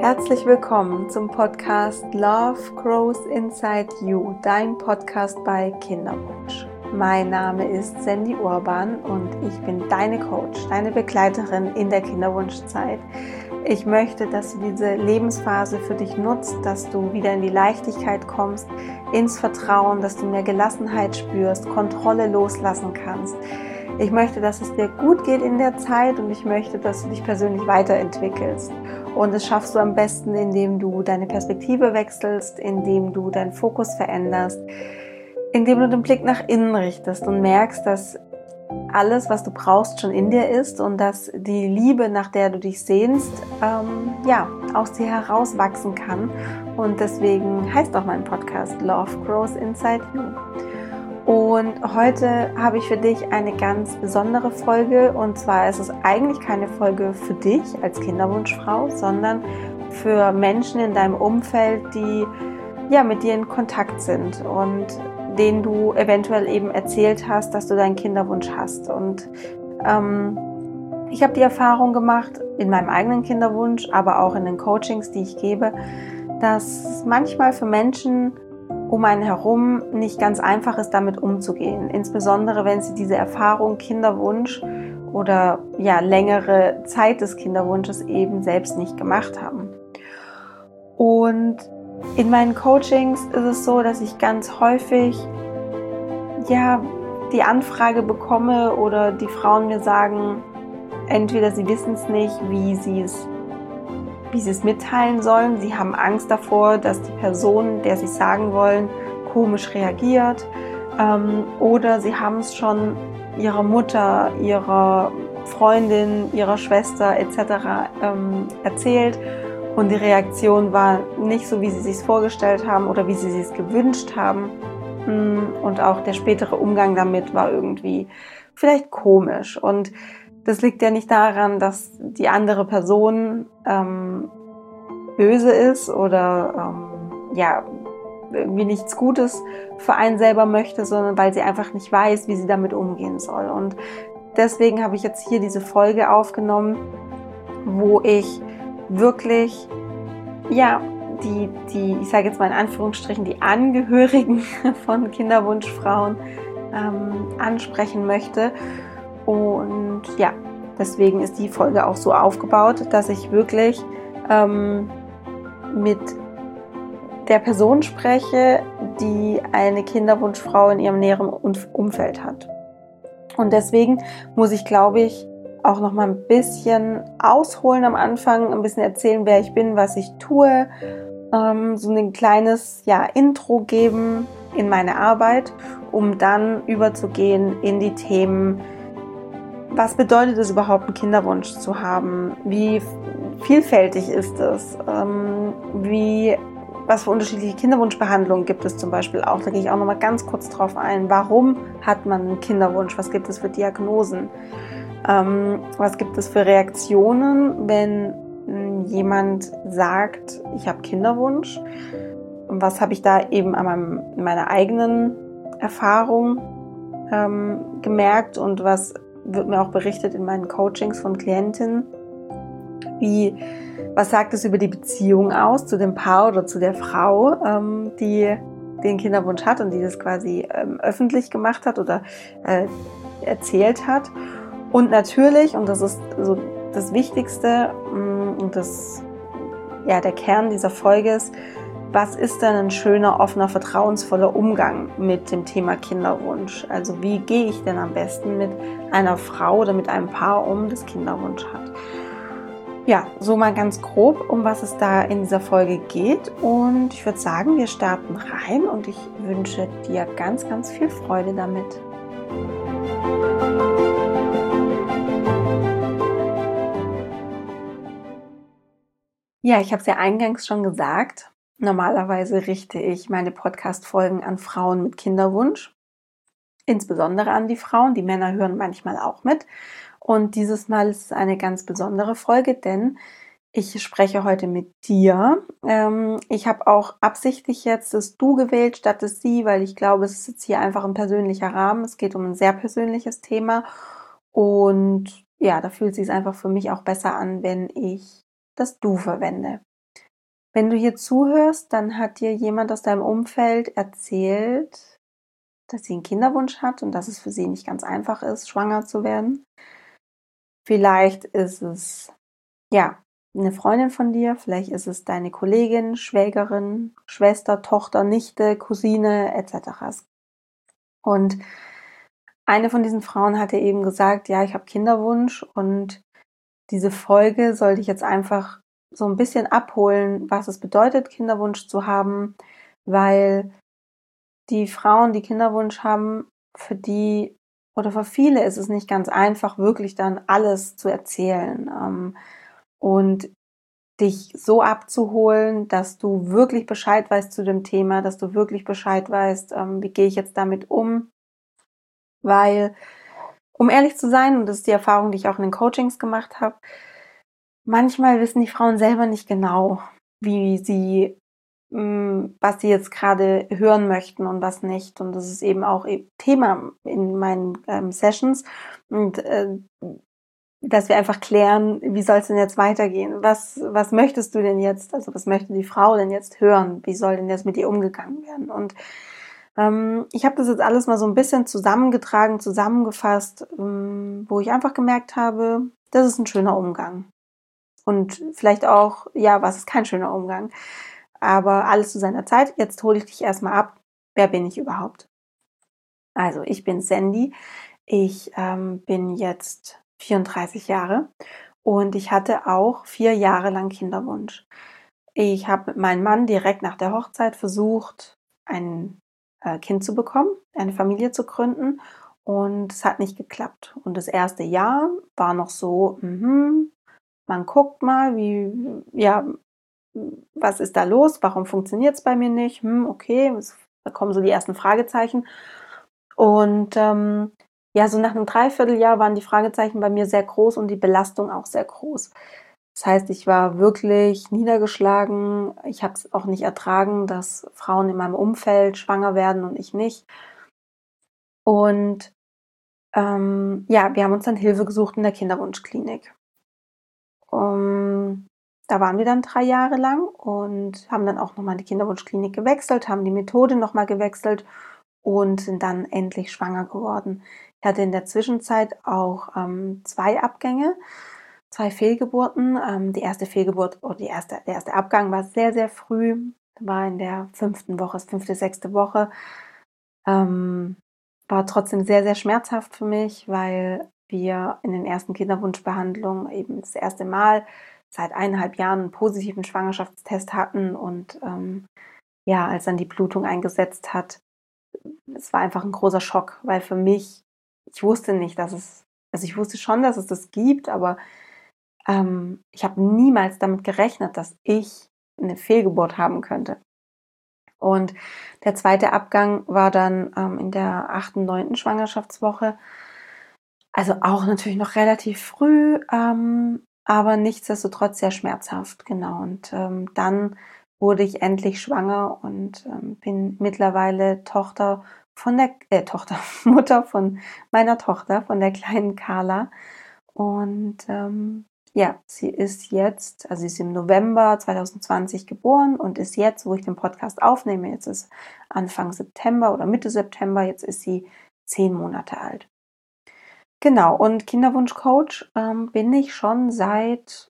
Herzlich willkommen zum Podcast Love Grows Inside You, dein Podcast bei Kinderwunsch. Mein Name ist Sandy Urban und ich bin deine Coach, deine Begleiterin in der Kinderwunschzeit. Ich möchte, dass du diese Lebensphase für dich nutzt, dass du wieder in die Leichtigkeit kommst, ins Vertrauen, dass du mehr Gelassenheit spürst, Kontrolle loslassen kannst. Ich möchte, dass es dir gut geht in der Zeit und ich möchte, dass du dich persönlich weiterentwickelst. Und das schaffst du am besten, indem du deine Perspektive wechselst, indem du deinen Fokus veränderst, indem du den Blick nach innen richtest und merkst, dass alles, was du brauchst, schon in dir ist und dass die Liebe, nach der du dich sehnst, aus dir heraus wachsen kann. Und deswegen heißt auch mein Podcast Love Grows Inside You. Und heute habe ich für dich eine ganz besondere Folge, und zwar ist es eigentlich keine Folge für dich als Kinderwunschfrau, sondern für Menschen in deinem Umfeld, die mit dir in Kontakt sind und denen du eventuell eben erzählt hast, dass du deinen Kinderwunsch hast. Und ich habe die Erfahrung gemacht in meinem eigenen Kinderwunsch, aber auch in den Coachings, die ich gebe, dass es manchmal für Menschen um einen herum nicht ganz einfach ist, damit umzugehen. Insbesondere, wenn sie diese Erfahrung Kinderwunsch oder längere Zeit des Kinderwunsches eben selbst nicht gemacht haben. Und in meinen Coachings ist es so, dass ich ganz häufig die Anfrage bekomme oder die Frauen mir sagen, entweder sie wissen es nicht, wie sie es mitteilen sollen. Sie haben Angst davor, dass die Person, der sie es sagen wollen, komisch reagiert. Oder sie haben es schon ihrer Mutter, ihrer Freundin, ihrer Schwester etc. Erzählt. Und die Reaktion war nicht so, wie sie es sich vorgestellt haben oder wie sie es gewünscht haben. Und auch der spätere Umgang damit war irgendwie vielleicht komisch. Und das liegt ja nicht daran, dass die andere Person böse ist oder irgendwie nichts Gutes für einen selber möchte, sondern weil sie einfach nicht weiß, wie sie damit umgehen soll. Und deswegen habe ich jetzt hier diese Folge aufgenommen, wo ich wirklich ich sage jetzt mal in Anführungsstrichen, die Angehörigen von Kinderwunschfrauen ansprechen möchte. Und deswegen ist die Folge auch so aufgebaut, dass ich wirklich mit der Person spreche, die eine Kinderwunschfrau in ihrem näheren Umfeld hat. Und deswegen muss ich, glaube ich, auch noch mal ein bisschen ausholen am Anfang, ein bisschen erzählen, wer ich bin, was ich tue, so ein kleines Intro geben in meine Arbeit, um dann überzugehen in die Themen, was bedeutet es überhaupt, einen Kinderwunsch zu haben? Wie vielfältig ist es? Was für unterschiedliche Kinderwunschbehandlungen gibt es zum Beispiel auch? Da gehe ich auch noch mal ganz kurz drauf ein. Warum hat man einen Kinderwunsch? Was gibt es für Diagnosen? Was gibt es für Reaktionen, wenn jemand sagt, ich habe Kinderwunsch? Und was habe ich da eben an meiner eigenen Erfahrung gemerkt und was wird mir auch berichtet in meinen Coachings von Klientinnen? Was sagt es über die Beziehung aus zu dem Paar oder zu der Frau, die den Kinderwunsch hat und die das quasi öffentlich gemacht hat oder erzählt hat? Und natürlich, und das ist so das Wichtigste und der Kern dieser Folge ist, was ist denn ein schöner, offener, vertrauensvoller Umgang mit dem Thema Kinderwunsch? Also wie gehe ich denn am besten mit einer Frau oder mit einem Paar um, das Kinderwunsch hat? Ja, so mal ganz grob, um was es da in dieser Folge geht. Und ich würde sagen, wir starten rein und ich wünsche dir ganz, ganz viel Freude damit. Ja, ich habe es ja eingangs schon gesagt. Normalerweise richte ich meine Podcast-Folgen an Frauen mit Kinderwunsch, insbesondere an die Frauen. Die Männer hören manchmal auch mit. Und dieses Mal ist es eine ganz besondere Folge, denn ich spreche heute mit dir. Ich habe auch absichtlich jetzt das Du gewählt statt das Sie, weil ich glaube, es ist jetzt hier einfach ein persönlicher Rahmen. Es geht um ein sehr persönliches Thema. Und da fühlt es sich einfach für mich auch besser an, wenn ich das Du verwende. Wenn du hier zuhörst, dann hat dir jemand aus deinem Umfeld erzählt, dass sie einen Kinderwunsch hat und dass es für sie nicht ganz einfach ist, schwanger zu werden. Vielleicht ist es, ja, eine Freundin von dir, vielleicht ist es deine Kollegin, Schwägerin, Schwester, Tochter, Nichte, Cousine etc. Und eine von diesen Frauen hatte eben gesagt, ja, ich habe Kinderwunsch und diese Folge soll dich jetzt einfach so ein bisschen abholen, was es bedeutet, Kinderwunsch zu haben, weil die Frauen, die Kinderwunsch haben, für die oder für viele ist es nicht ganz einfach, wirklich dann alles zu erzählen, und dich so abzuholen, dass du wirklich Bescheid weißt zu dem Thema, dass du wirklich Bescheid weißt, wie gehe ich jetzt damit um, weil, um ehrlich zu sein, und das ist die Erfahrung, die ich auch in den Coachings gemacht habe, manchmal wissen die Frauen selber nicht genau, wie sie, was sie jetzt gerade hören möchten und was nicht. Und das ist eben auch Thema in meinen Sessions. Und dass wir einfach klären, wie soll es denn jetzt weitergehen? Was möchtest du denn jetzt? Also was möchte die Frau denn jetzt hören? Wie soll denn jetzt mit ihr umgegangen werden? Und ich habe das jetzt alles mal so ein bisschen zusammengetragen, zusammengefasst, wo ich einfach gemerkt habe, das ist ein schöner Umgang. Und vielleicht auch, ja, was ist kein schöner Umgang? Aber alles zu seiner Zeit. Jetzt hole ich dich erstmal ab. Wer bin ich überhaupt? Also, ich bin Sandy. Ich bin jetzt 34 Jahre und ich hatte auch 4 Jahre lang Kinderwunsch. Ich habe mit meinem Mann direkt nach der Hochzeit versucht, ein Kind zu bekommen, eine Familie zu gründen, und es hat nicht geklappt. Und das erste Jahr war noch so, man guckt mal, ja, was ist da los? Warum funktioniert es bei mir nicht? Okay, da kommen so die ersten Fragezeichen. Und ja, so nach einem Dreivierteljahr waren die Fragezeichen bei mir sehr groß und die Belastung auch sehr groß. Das heißt, ich war wirklich niedergeschlagen. Ich habe es auch nicht ertragen, dass Frauen in meinem Umfeld schwanger werden und ich nicht. Und ja, wir haben uns dann Hilfe gesucht in der Kinderwunschklinik. Da waren wir dann 3 Jahre lang und haben dann auch nochmal die Kinderwunschklinik gewechselt, haben die Methode nochmal gewechselt und sind dann endlich schwanger geworden. Ich hatte in der Zwischenzeit auch 2 Abgänge, 2 Fehlgeburten. Die erste Fehlgeburt oder der erste Abgang war sehr, sehr früh, war in der 5. Woche, 5., 6. Woche. War trotzdem sehr, sehr schmerzhaft für mich, weil wir in den ersten Kinderwunschbehandlungen eben das erste Mal seit 1,5 Jahren einen positiven Schwangerschaftstest hatten und ja, als dann die Blutung eingesetzt hat, es war einfach ein großer Schock, weil für mich, ich wusste nicht, also ich wusste schon, dass es das gibt, aber ich habe niemals damit gerechnet, dass ich eine Fehlgeburt haben könnte. Und der zweite Abgang war dann in der 8., 9. Schwangerschaftswoche. Also auch natürlich noch relativ früh, aber nichtsdestotrotz sehr schmerzhaft, genau. Und dann wurde ich endlich schwanger und bin mittlerweile Mutter von meiner Tochter, von der kleinen Carla. Und ja, sie ist im November 2020 geboren und ist jetzt, wo ich den Podcast aufnehme, jetzt ist Anfang September oder Mitte September, jetzt ist sie 10 Monate alt. Genau, und Kinderwunschcoach bin ich schon seit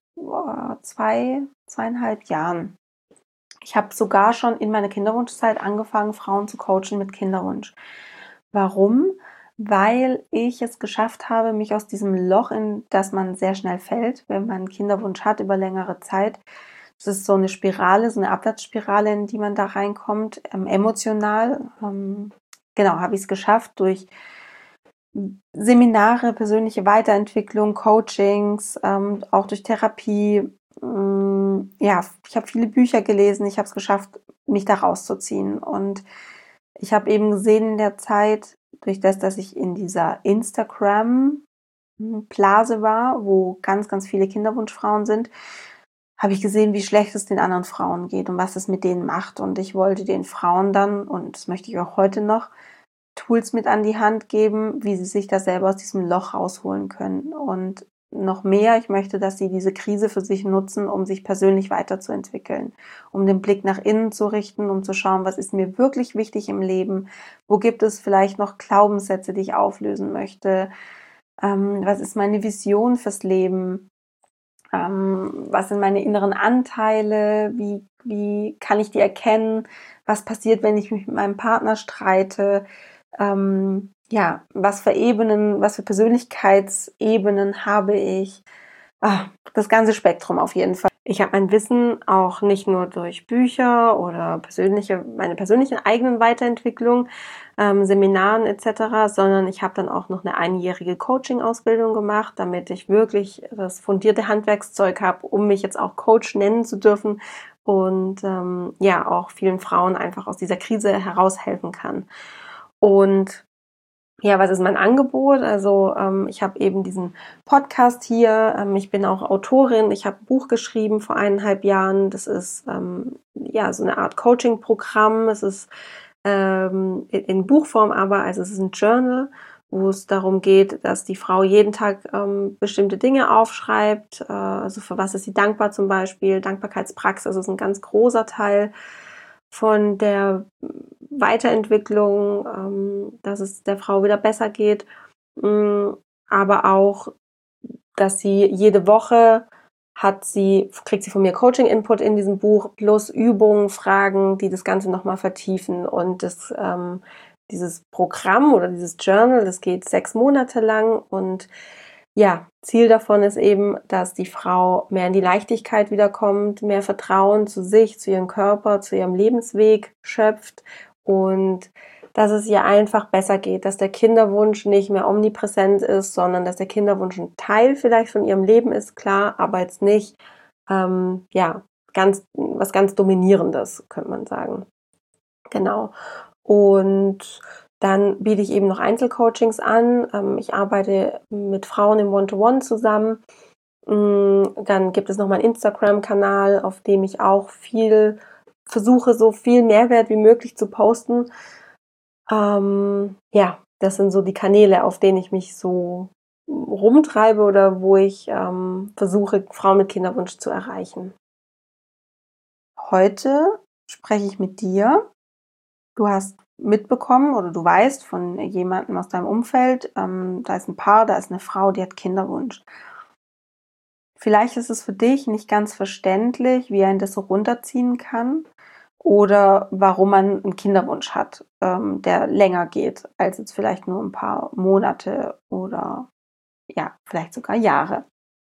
2,5 Jahren. Ich habe sogar schon in meiner Kinderwunschzeit angefangen, Frauen zu coachen mit Kinderwunsch. Warum? Weil ich es geschafft habe, mich aus diesem Loch, in das man sehr schnell fällt, wenn man Kinderwunsch hat über längere Zeit. Das ist so eine Spirale, so eine Abwärtsspirale, in die man da reinkommt, emotional. Genau, habe ich es geschafft durch Seminare, persönliche Weiterentwicklung, Coachings, auch durch Therapie. Ja, ich habe viele Bücher gelesen. Ich habe es geschafft, mich da rauszuziehen. Und ich habe eben gesehen in der Zeit, durch das, dass ich in dieser Instagram-Blase war, wo ganz, ganz viele Kinderwunschfrauen sind, habe ich gesehen, wie schlecht es den anderen Frauen geht und was es mit denen macht. Und ich wollte den Frauen dann, und das möchte ich auch heute noch, Tools mit an die Hand geben, wie sie sich da selber aus diesem Loch rausholen können. Und noch mehr. Ich möchte, dass sie diese Krise für sich nutzen, um sich persönlich weiterzuentwickeln, um den Blick nach innen zu richten, um zu schauen, was ist mir wirklich wichtig im Leben, wo gibt es vielleicht noch Glaubenssätze, die ich auflösen möchte, was ist meine Vision fürs Leben, was sind meine inneren Anteile, wie kann ich die erkennen, was passiert, wenn ich mich mit meinem Partner streite, was für Ebenen, was für Persönlichkeitsebenen habe ich. Das ganze Spektrum auf jeden Fall. Ich habe mein Wissen auch nicht nur durch Bücher oder meine persönlichen eigenen Weiterentwicklung, Seminaren etc., sondern ich habe dann auch noch eine einjährige Coaching-Ausbildung gemacht, damit ich wirklich das fundierte Handwerkszeug habe, um mich jetzt auch Coach nennen zu dürfen und auch vielen Frauen einfach aus dieser Krise heraushelfen kann. Und ja, was ist mein Angebot? Also ich habe eben diesen Podcast hier. Ich bin auch Autorin. Ich habe ein Buch geschrieben vor 1,5 Jahren. Das ist so eine Art Coaching-Programm. Es ist in Buchform aber, also es ist ein Journal, wo es darum geht, dass die Frau jeden Tag bestimmte Dinge aufschreibt. Also für was ist sie dankbar zum Beispiel? Dankbarkeitspraxis ist ein ganz großer Teil von der Weiterentwicklung, dass es der Frau wieder besser geht, aber auch, dass sie jede Woche kriegt sie von mir Coaching-Input in diesem Buch plus Übungen, Fragen, die das Ganze nochmal vertiefen. Und dieses Programm oder dieses Journal, das geht 6 Monate lang und ja, Ziel davon ist eben, dass die Frau mehr in die Leichtigkeit wiederkommt, mehr Vertrauen zu sich, zu ihrem Körper, zu ihrem Lebensweg schöpft und dass es ihr einfach besser geht, dass der Kinderwunsch nicht mehr omnipräsent ist, sondern dass der Kinderwunsch ein Teil vielleicht von ihrem Leben ist, klar, aber jetzt nicht was ganz Dominierendes, könnte man sagen. Genau. Und dann biete ich eben noch Einzelcoachings an. Ich arbeite mit Frauen im One-to-One zusammen. Dann gibt es noch meinen Instagram-Kanal, auf dem ich auch versuche, so viel Mehrwert wie möglich zu posten. Das sind so die Kanäle, auf denen ich mich so rumtreibe oder wo ich versuche, Frauen mit Kinderwunsch zu erreichen. Heute spreche ich mit dir. Du hast mitbekommen oder du weißt von jemandem aus deinem Umfeld, da ist ein Paar, da ist eine Frau, die hat Kinderwunsch. Vielleicht ist es für dich nicht ganz verständlich, wie ein das so runterziehen kann oder warum man einen Kinderwunsch hat, der länger geht als jetzt vielleicht nur ein paar Monate oder vielleicht sogar Jahre.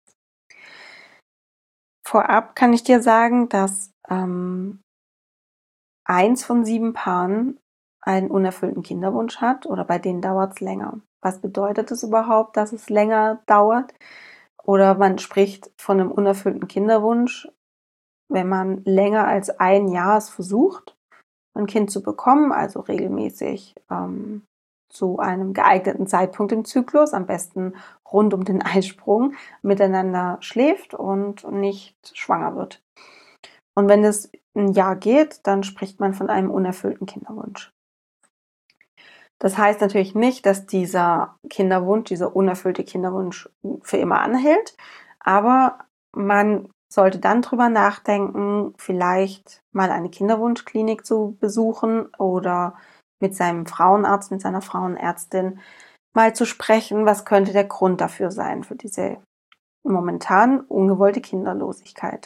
Vorab kann ich dir sagen, dass 1 von 7 Paaren einen unerfüllten Kinderwunsch hat oder bei denen dauert es länger. Was bedeutet es überhaupt, dass es länger dauert? Oder man spricht von einem unerfüllten Kinderwunsch, wenn man länger als 1 Jahr es versucht, ein Kind zu bekommen, also regelmäßig zu einem geeigneten Zeitpunkt im Zyklus, am besten rund um den Eisprung, miteinander schläft und nicht schwanger wird. Und wenn es 1 Jahr geht, dann spricht man von einem unerfüllten Kinderwunsch. Das heißt natürlich nicht, dass dieser unerfüllte Kinderwunsch für immer anhält, aber man sollte dann drüber nachdenken, vielleicht mal eine Kinderwunschklinik zu besuchen oder mit seinem Frauenarzt, mit seiner Frauenärztin mal zu sprechen, was könnte der Grund dafür sein, für diese momentan ungewollte Kinderlosigkeit.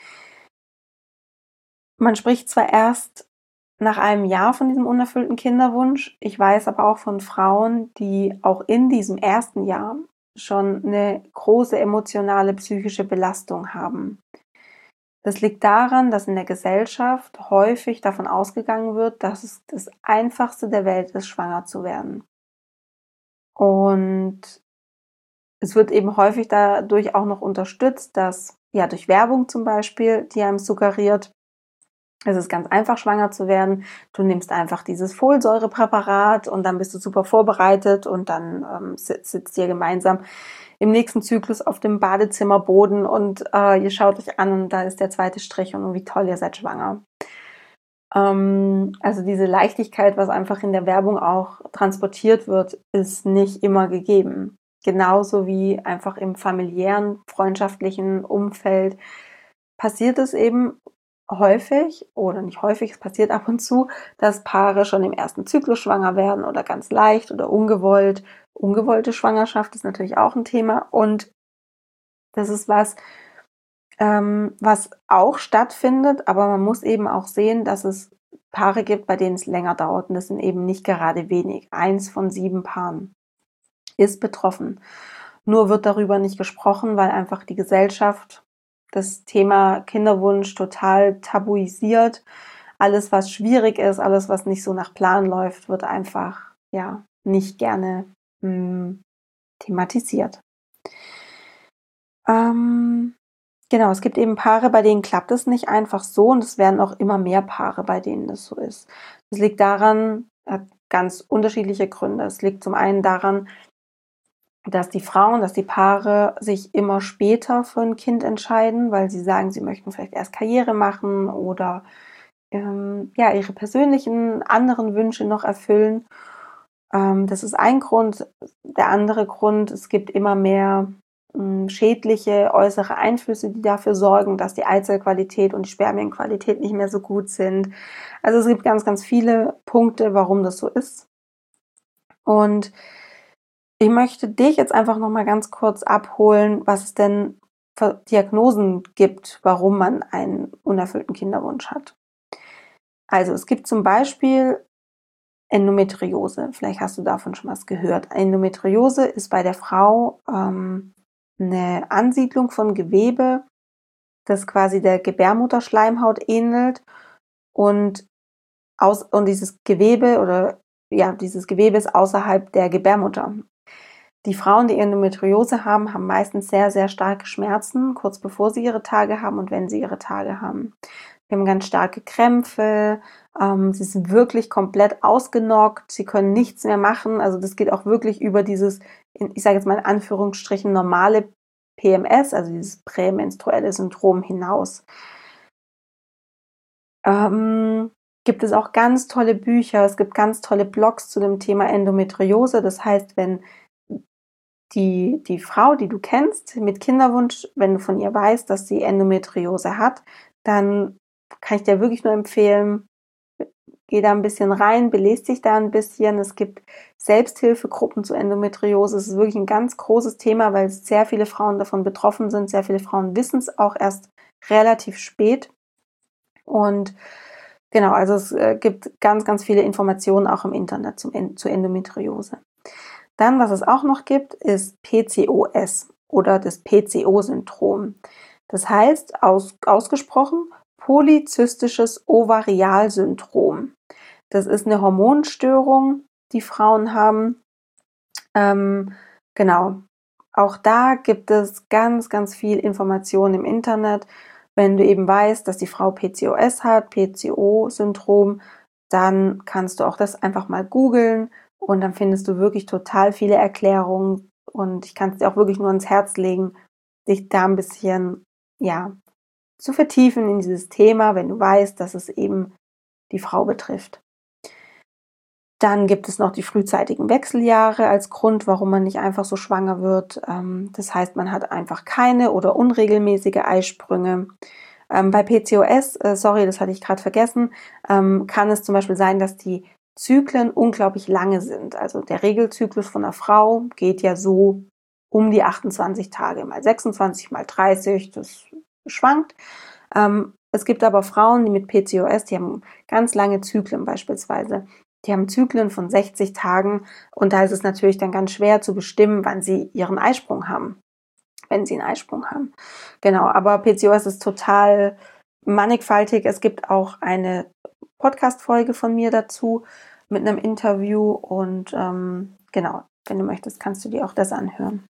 Man spricht zwar erst nach 1 Jahr von diesem unerfüllten Kinderwunsch. Ich weiß aber auch von Frauen, die auch in diesem ersten Jahr schon eine große emotionale, psychische Belastung haben. Das liegt daran, dass in der Gesellschaft häufig davon ausgegangen wird, dass es das Einfachste der Welt ist, schwanger zu werden. Und es wird eben häufig dadurch auch noch unterstützt, dass durch Werbung zum Beispiel, die einem suggeriert, es ist ganz einfach, schwanger zu werden. Du nimmst einfach dieses Folsäurepräparat und dann bist du super vorbereitet und dann sitzt ihr gemeinsam im nächsten Zyklus auf dem Badezimmerboden und ihr schaut euch an und da ist der 2. Strich und wie toll, ihr seid schwanger. Also diese Leichtigkeit, was einfach in der Werbung auch transportiert wird, ist nicht immer gegeben. genauso wie einfach im familiären, freundschaftlichen Umfeld passiert es eben häufig oder nicht häufig, es passiert ab und zu, dass Paare schon im ersten Zyklus schwanger werden oder ganz leicht oder ungewollt. Ungewollte Schwangerschaft ist natürlich auch ein Thema und das ist was auch stattfindet, aber man muss eben auch sehen, dass es Paare gibt, bei denen es länger dauert und das sind eben nicht gerade wenig. 1 von 7 Paaren ist betroffen. Nur wird darüber nicht gesprochen, weil einfach die Gesellschaft das Thema Kinderwunsch total tabuisiert. Alles, was schwierig ist, alles, was nicht so nach Plan läuft, wird einfach nicht gerne thematisiert. Genau, es gibt eben Paare, bei denen klappt es nicht einfach so und es werden auch immer mehr Paare, bei denen das so ist. Das liegt daran, hat ganz unterschiedliche Gründe. Es liegt zum einen daran, dass die Paare sich immer später für ein Kind entscheiden, weil sie sagen, sie möchten vielleicht erst Karriere machen oder ihre persönlichen anderen Wünsche noch erfüllen. Das ist ein Grund. Der andere Grund, es gibt immer mehr schädliche äußere Einflüsse, die dafür sorgen, dass die Eizellqualität und die Spermienqualität nicht mehr so gut sind. Also es gibt ganz, ganz viele Punkte, warum das so ist. Und ich möchte dich jetzt einfach nochmal ganz kurz abholen, was es denn für Diagnosen gibt, warum man einen unerfüllten Kinderwunsch hat. Also es gibt zum Beispiel Endometriose. Vielleicht hast du davon schon was gehört. Endometriose ist bei der Frau eine Ansiedlung von Gewebe, das quasi der Gebärmutterschleimhaut ähnelt und dieses Gewebe ist außerhalb der Gebärmutter. Die Frauen, die Endometriose haben, haben meistens sehr, sehr starke Schmerzen, kurz bevor sie ihre Tage haben und wenn sie ihre Tage haben. Sie haben ganz starke Krämpfe, sie sind wirklich komplett ausgenockt, sie können nichts mehr machen. Also das geht auch wirklich über dieses, ich sage jetzt mal in Anführungsstrichen, normale PMS, also dieses prämenstruelle Syndrom hinaus. Gibt es auch ganz tolle Bücher, es gibt ganz tolle Blogs zu dem Thema Endometriose. Das heißt, wenn die Frau, die du kennst mit Kinderwunsch, wenn du von ihr weißt, dass sie Endometriose hat, dann kann ich dir wirklich nur empfehlen, geh da ein bisschen rein, belest dich da ein bisschen. Es gibt Selbsthilfegruppen zu Endometriose. Es ist wirklich ein ganz großes Thema, weil sehr viele Frauen davon betroffen sind. Sehr viele Frauen wissen es auch erst relativ spät. Und genau, also es gibt ganz, ganz viele Informationen auch im Internet zu Endometriose. Dann, was es auch noch gibt, ist PCOS oder das PCO-Syndrom. Das heißt, ausgesprochen, polyzystisches Ovarialsyndrom. Das ist eine Hormonstörung, die Frauen haben. Genau. Auch da gibt es ganz, ganz viel Information im Internet. Wenn du eben weißt, dass die Frau PCOS hat, PCO-Syndrom, dann kannst du auch das einfach mal googeln und dann findest du wirklich total viele Erklärungen und ich kann es dir auch wirklich nur ans Herz legen, dich da ein bisschen, zu vertiefen in dieses Thema, wenn du weißt, dass es eben die Frau betrifft. Dann gibt es noch die frühzeitigen Wechseljahre als Grund, warum man nicht einfach so schwanger wird. Das heißt, man hat einfach keine oder unregelmäßige Eisprünge. Bei PCOS, das hatte ich gerade vergessen, kann es zum Beispiel sein, dass die Zyklen unglaublich lange sind. Also der Regelzyklus von einer Frau geht ja so um die 28 Tage, mal 26, mal 30, das schwankt. Es gibt aber Frauen, die mit PCOS, die haben ganz lange Zyklen beispielsweise. Die haben Zyklen von 60 Tagen und da ist es natürlich dann ganz schwer zu bestimmen, wann sie ihren Eisprung haben, wenn sie einen Eisprung haben. Genau, aber PCOS ist total mannigfaltig. Es gibt auch eine Podcast-Folge von mir dazu mit einem Interview und genau, wenn du möchtest, kannst du dir auch das anhören.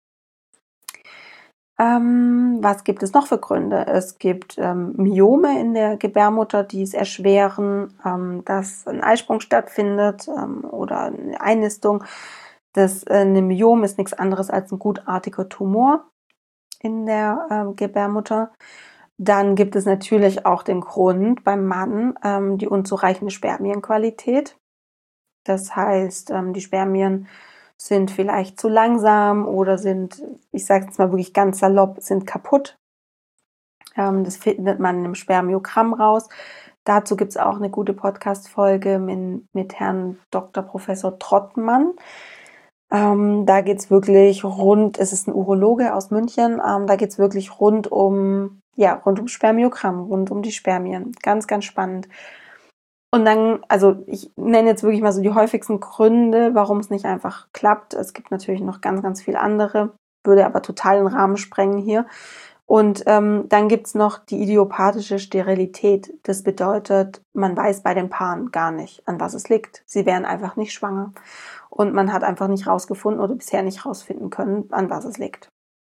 Was gibt es noch für Gründe? Es gibt Myome in der Gebärmutter, die es erschweren, dass ein Eisprung stattfindet oder eine Einnistung. Ein Myom ist nichts anderes als ein gutartiger Tumor in der Gebärmutter. Dann gibt es natürlich auch den Grund beim Mann, die unzureichende Spermienqualität. Das heißt, die Spermien sind vielleicht zu langsam oder sind, ich sage jetzt mal wirklich ganz salopp, sind kaputt. Das findet man im Spermiogramm raus. Dazu gibt es auch eine gute Podcast-Folge mit Herrn Dr. Professor Trottmann. Da geht es wirklich rund, es ist ein Urologe aus München, da geht es wirklich rund um Spermiogramm, rund um die Spermien. Ganz, ganz spannend. Und dann, also ich nenne jetzt wirklich mal so die häufigsten Gründe, warum es nicht einfach klappt. Es gibt natürlich noch ganz, ganz viele andere, würde aber total den Rahmen sprengen hier. Und dann gibt's noch die idiopathische Sterilität. Das bedeutet, man weiß bei den Paaren gar nicht, an was es liegt. Sie wären einfach nicht schwanger. Und man hat einfach nicht rausgefunden oder bisher nicht rausfinden können, an was es liegt.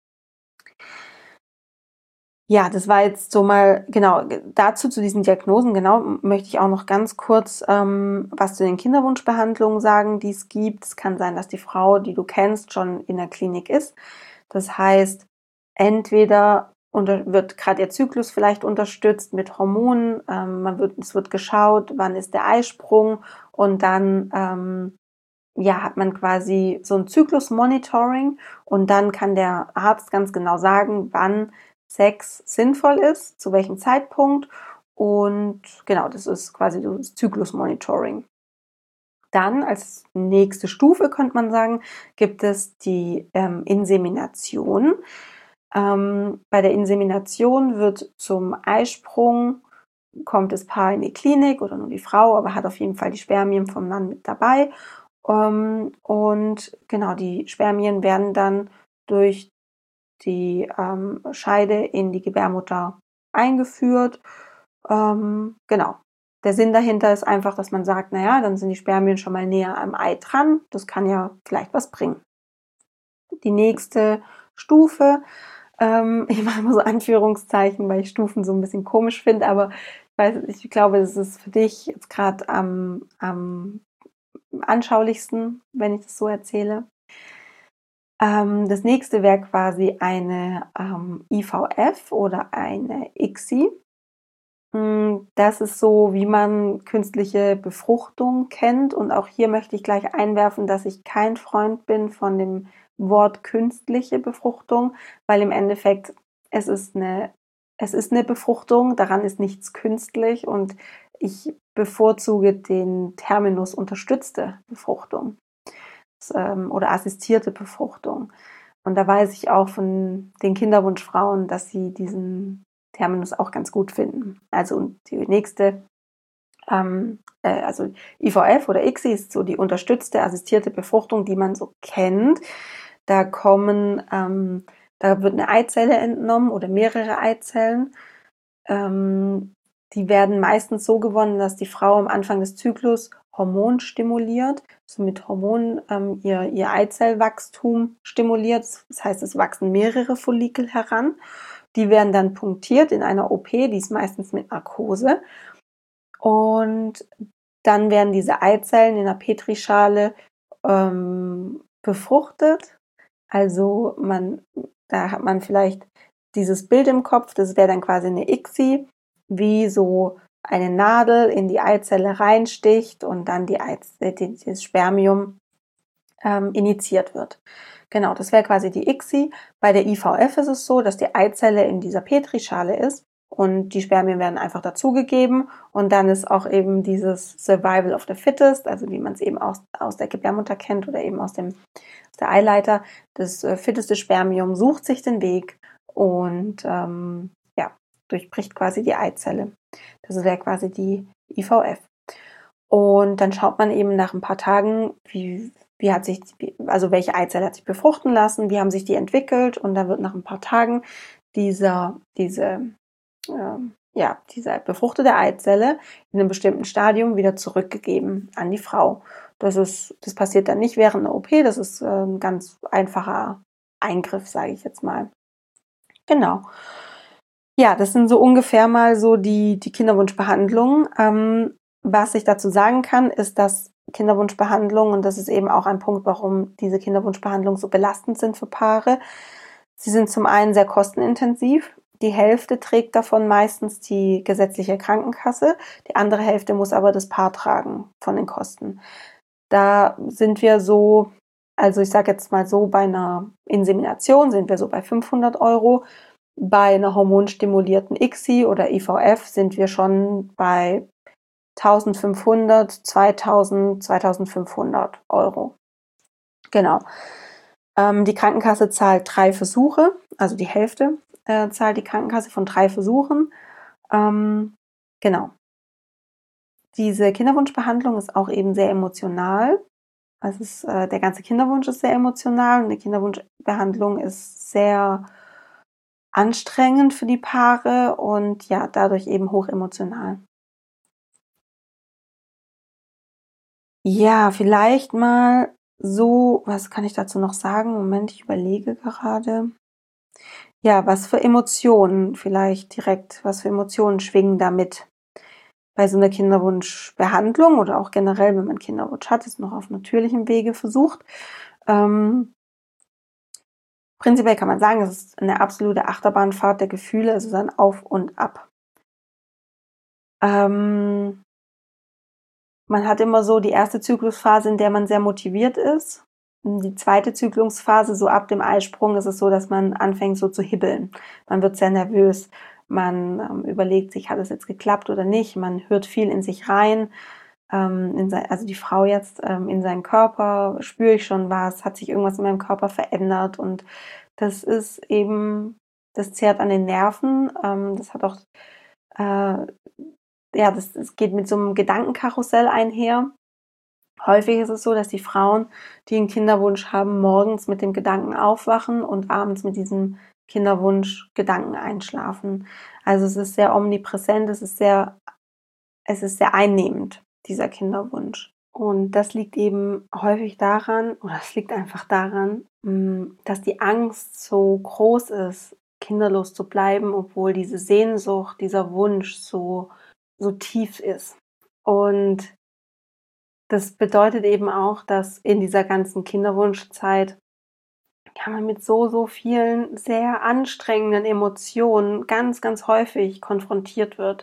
Ja, das war jetzt so mal, genau, dazu zu diesen Diagnosen, genau, möchte ich auch noch ganz kurz was zu den Kinderwunschbehandlungen sagen, die es gibt. Es kann sein, dass die Frau, die du kennst, schon in der Klinik ist. Das heißt, entweder wird gerade ihr Zyklus vielleicht unterstützt mit Hormonen, es wird geschaut, wann ist der Eisprung und dann hat man quasi so ein Zyklus-Monitoring und dann kann der Arzt ganz genau sagen, wann Sex sinnvoll ist, zu welchem Zeitpunkt und genau, das ist quasi das Zyklus-Monitoring. Dann als nächste Stufe, könnte man sagen, gibt es die Insemination. Bei der Insemination wird zum Eisprung, kommt das Paar in die Klinik oder nur die Frau, aber hat auf jeden Fall die Spermien vom Mann mit dabei. Und genau, die Spermien werden dann durch die Scheide in die Gebärmutter eingeführt. Genau. Der Sinn dahinter ist einfach, dass man sagt, naja, dann sind die Spermien schon mal näher am Ei dran. Das kann ja vielleicht was bringen. Die nächste Stufe, ich mache immer so Anführungszeichen, weil ich Stufen so ein bisschen komisch finde, aber ich glaube, das ist für dich jetzt gerade am anschaulichsten, wenn ich das so erzähle. Das nächste wäre quasi eine IVF oder eine ICSI. Das ist so, wie man künstliche Befruchtung kennt. Und auch hier möchte ich gleich einwerfen, dass ich kein Freund bin von dem Wort künstliche Befruchtung, weil im Endeffekt es ist eine Befruchtung, daran ist nichts künstlich und ich bevorzuge den Terminus unterstützte Befruchtung oder assistierte Befruchtung. Und da weiß ich auch von den Kinderwunschfrauen, dass sie diesen Terminus auch ganz gut finden. Also die nächste, also IVF oder ICSI ist so die unterstützte, assistierte Befruchtung, die man so kennt. Da wird eine Eizelle entnommen oder mehrere Eizellen. Die werden meistens so gewonnen, dass die Frau am Anfang des Zyklus Hormon stimuliert, also mit Hormonen ihr Eizellwachstum stimuliert. Das heißt, es wachsen mehrere Follikel heran. Die werden dann punktiert in einer OP, die ist meistens mit Narkose. Und dann werden diese Eizellen in einer Petrischale befruchtet. Also da hat man vielleicht dieses Bild im Kopf, das wäre dann quasi eine ICSI, wie so eine Nadel in die Eizelle reinsticht und dann das Spermium initiiert wird. Genau, das wäre quasi die ICSI. Bei der IVF ist es so, dass die Eizelle in dieser Petrischale ist und die Spermien werden einfach dazugegeben und dann ist auch eben dieses Survival of the Fittest, also wie man es eben aus der Gebärmutter kennt oder eben aus der Eileiter, das fitteste Spermium sucht sich den Weg und durchbricht quasi die Eizelle. Das wäre quasi die IVF. Und dann schaut man eben nach ein paar Tagen, welche Eizelle hat sich befruchten lassen, wie haben sich die entwickelt und da wird nach ein paar Tagen diese befruchtete Eizelle in einem bestimmten Stadium wieder zurückgegeben an die Frau. Das passiert dann nicht während einer OP, das ist ein ganz einfacher Eingriff, sage ich jetzt mal. Genau. Ja, das sind so ungefähr mal so die Kinderwunschbehandlungen. Was ich dazu sagen kann, ist, dass Kinderwunschbehandlungen, und das ist eben auch ein Punkt, warum diese Kinderwunschbehandlungen so belastend sind für Paare, sie sind zum einen sehr kostenintensiv. Die Hälfte trägt davon meistens die gesetzliche Krankenkasse, die andere Hälfte muss aber das Paar tragen von den Kosten. Da sind wir so Also ich sage jetzt mal so, bei einer Insemination sind wir so bei 500 Euro. Bei einer hormonstimulierten ICSI oder IVF sind wir schon bei 1500, 2000, 2500 Euro. Genau. Die Krankenkasse zahlt 3 Versuche, also die Hälfte zahlt die Krankenkasse von 3 Versuchen. Genau. Diese Kinderwunschbehandlung ist auch eben sehr emotional. Also der ganze Kinderwunsch ist sehr emotional und die Kinderwunschbehandlung ist sehr anstrengend für die Paare und ja, dadurch eben hoch emotional. Ja, vielleicht mal so, was kann ich dazu noch sagen? Moment, ich überlege gerade. Ja, was für Emotionen vielleicht direkt, was für Emotionen schwingen da mit? Bei so einer Kinderwunschbehandlung oder auch generell, wenn man Kinderwunsch hat, ist noch auf natürlichem Wege versucht. Prinzipiell kann man sagen, es ist eine absolute Achterbahnfahrt der Gefühle, es ist ein Auf und Ab. Man hat immer so die erste Zyklusphase, in der man sehr motiviert ist. Die zweite Zyklusphase, so ab dem Eisprung, ist es so, dass man anfängt so zu hibbeln. Man wird sehr nervös. Man überlegt sich, hat es jetzt geklappt oder nicht. Man hört viel in sich rein. Also die Frau jetzt in seinen Körper, spüre ich schon was, hat sich irgendwas in meinem Körper verändert. Und das ist eben, das zehrt an den Nerven. Das hat auch, das geht mit so einem Gedankenkarussell einher. Häufig ist es so, dass die Frauen, die einen Kinderwunsch haben, morgens mit dem Gedanken aufwachen und abends mit diesem Kinderwunsch-Gedanken einschlafen. Also es ist sehr omnipräsent, es ist sehr einnehmend, dieser Kinderwunsch. Und das liegt eben häufig daran, oder es liegt einfach daran, dass die Angst so groß ist, kinderlos zu bleiben, obwohl diese Sehnsucht, dieser Wunsch so tief ist. Und das bedeutet eben auch, dass in dieser ganzen Kinderwunschzeit man mit so vielen sehr anstrengenden Emotionen ganz, ganz häufig konfrontiert wird.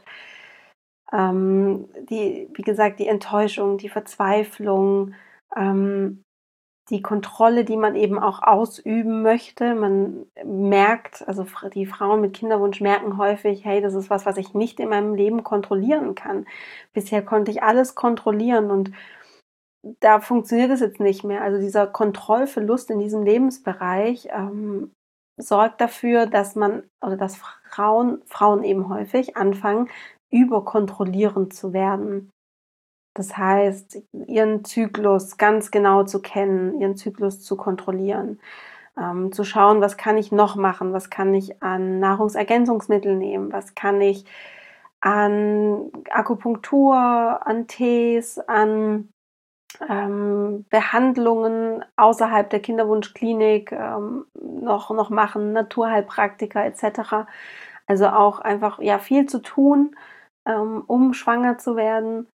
Wie gesagt, die Enttäuschung, die Verzweiflung, die Kontrolle, die man eben auch ausüben möchte. Man merkt, also die Frauen mit Kinderwunsch merken häufig, hey, das ist was ich nicht in meinem Leben kontrollieren kann. Bisher konnte ich alles kontrollilieren und da funktioniert es jetzt nicht mehr. Also dieser Kontrollverlust in diesem Lebensbereich sorgt dafür, dass Frauen eben häufig anfangen, überkontrollierend zu werden. Das heißt, ihren Zyklus ganz genau zu kennen, ihren Zyklus zu kontrollieren, zu schauen, was kann ich noch machen, was kann ich an Nahrungsergänzungsmitteln nehmen, was kann ich an Akupunktur, an Tees, an Behandlungen außerhalb der Kinderwunschklinik noch machen, Naturheilpraktiker etc. Also auch einfach viel zu tun, um schwanger zu werden.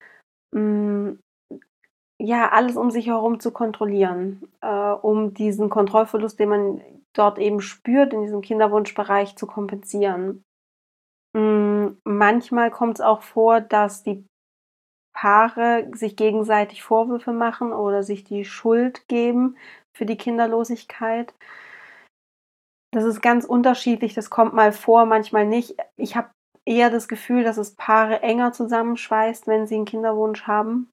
Alles um sich herum zu kontrollieren, um diesen Kontrollverlust, den man dort eben spürt, in diesem Kinderwunschbereich zu kompensieren. Manchmal kommt es auch vor, dass die Paare sich gegenseitig Vorwürfe machen oder sich die Schuld geben für die Kinderlosigkeit. Das ist ganz unterschiedlich, das kommt mal vor, manchmal nicht. Ich habe eher das Gefühl, dass es Paare enger zusammenschweißt, wenn sie einen Kinderwunsch haben.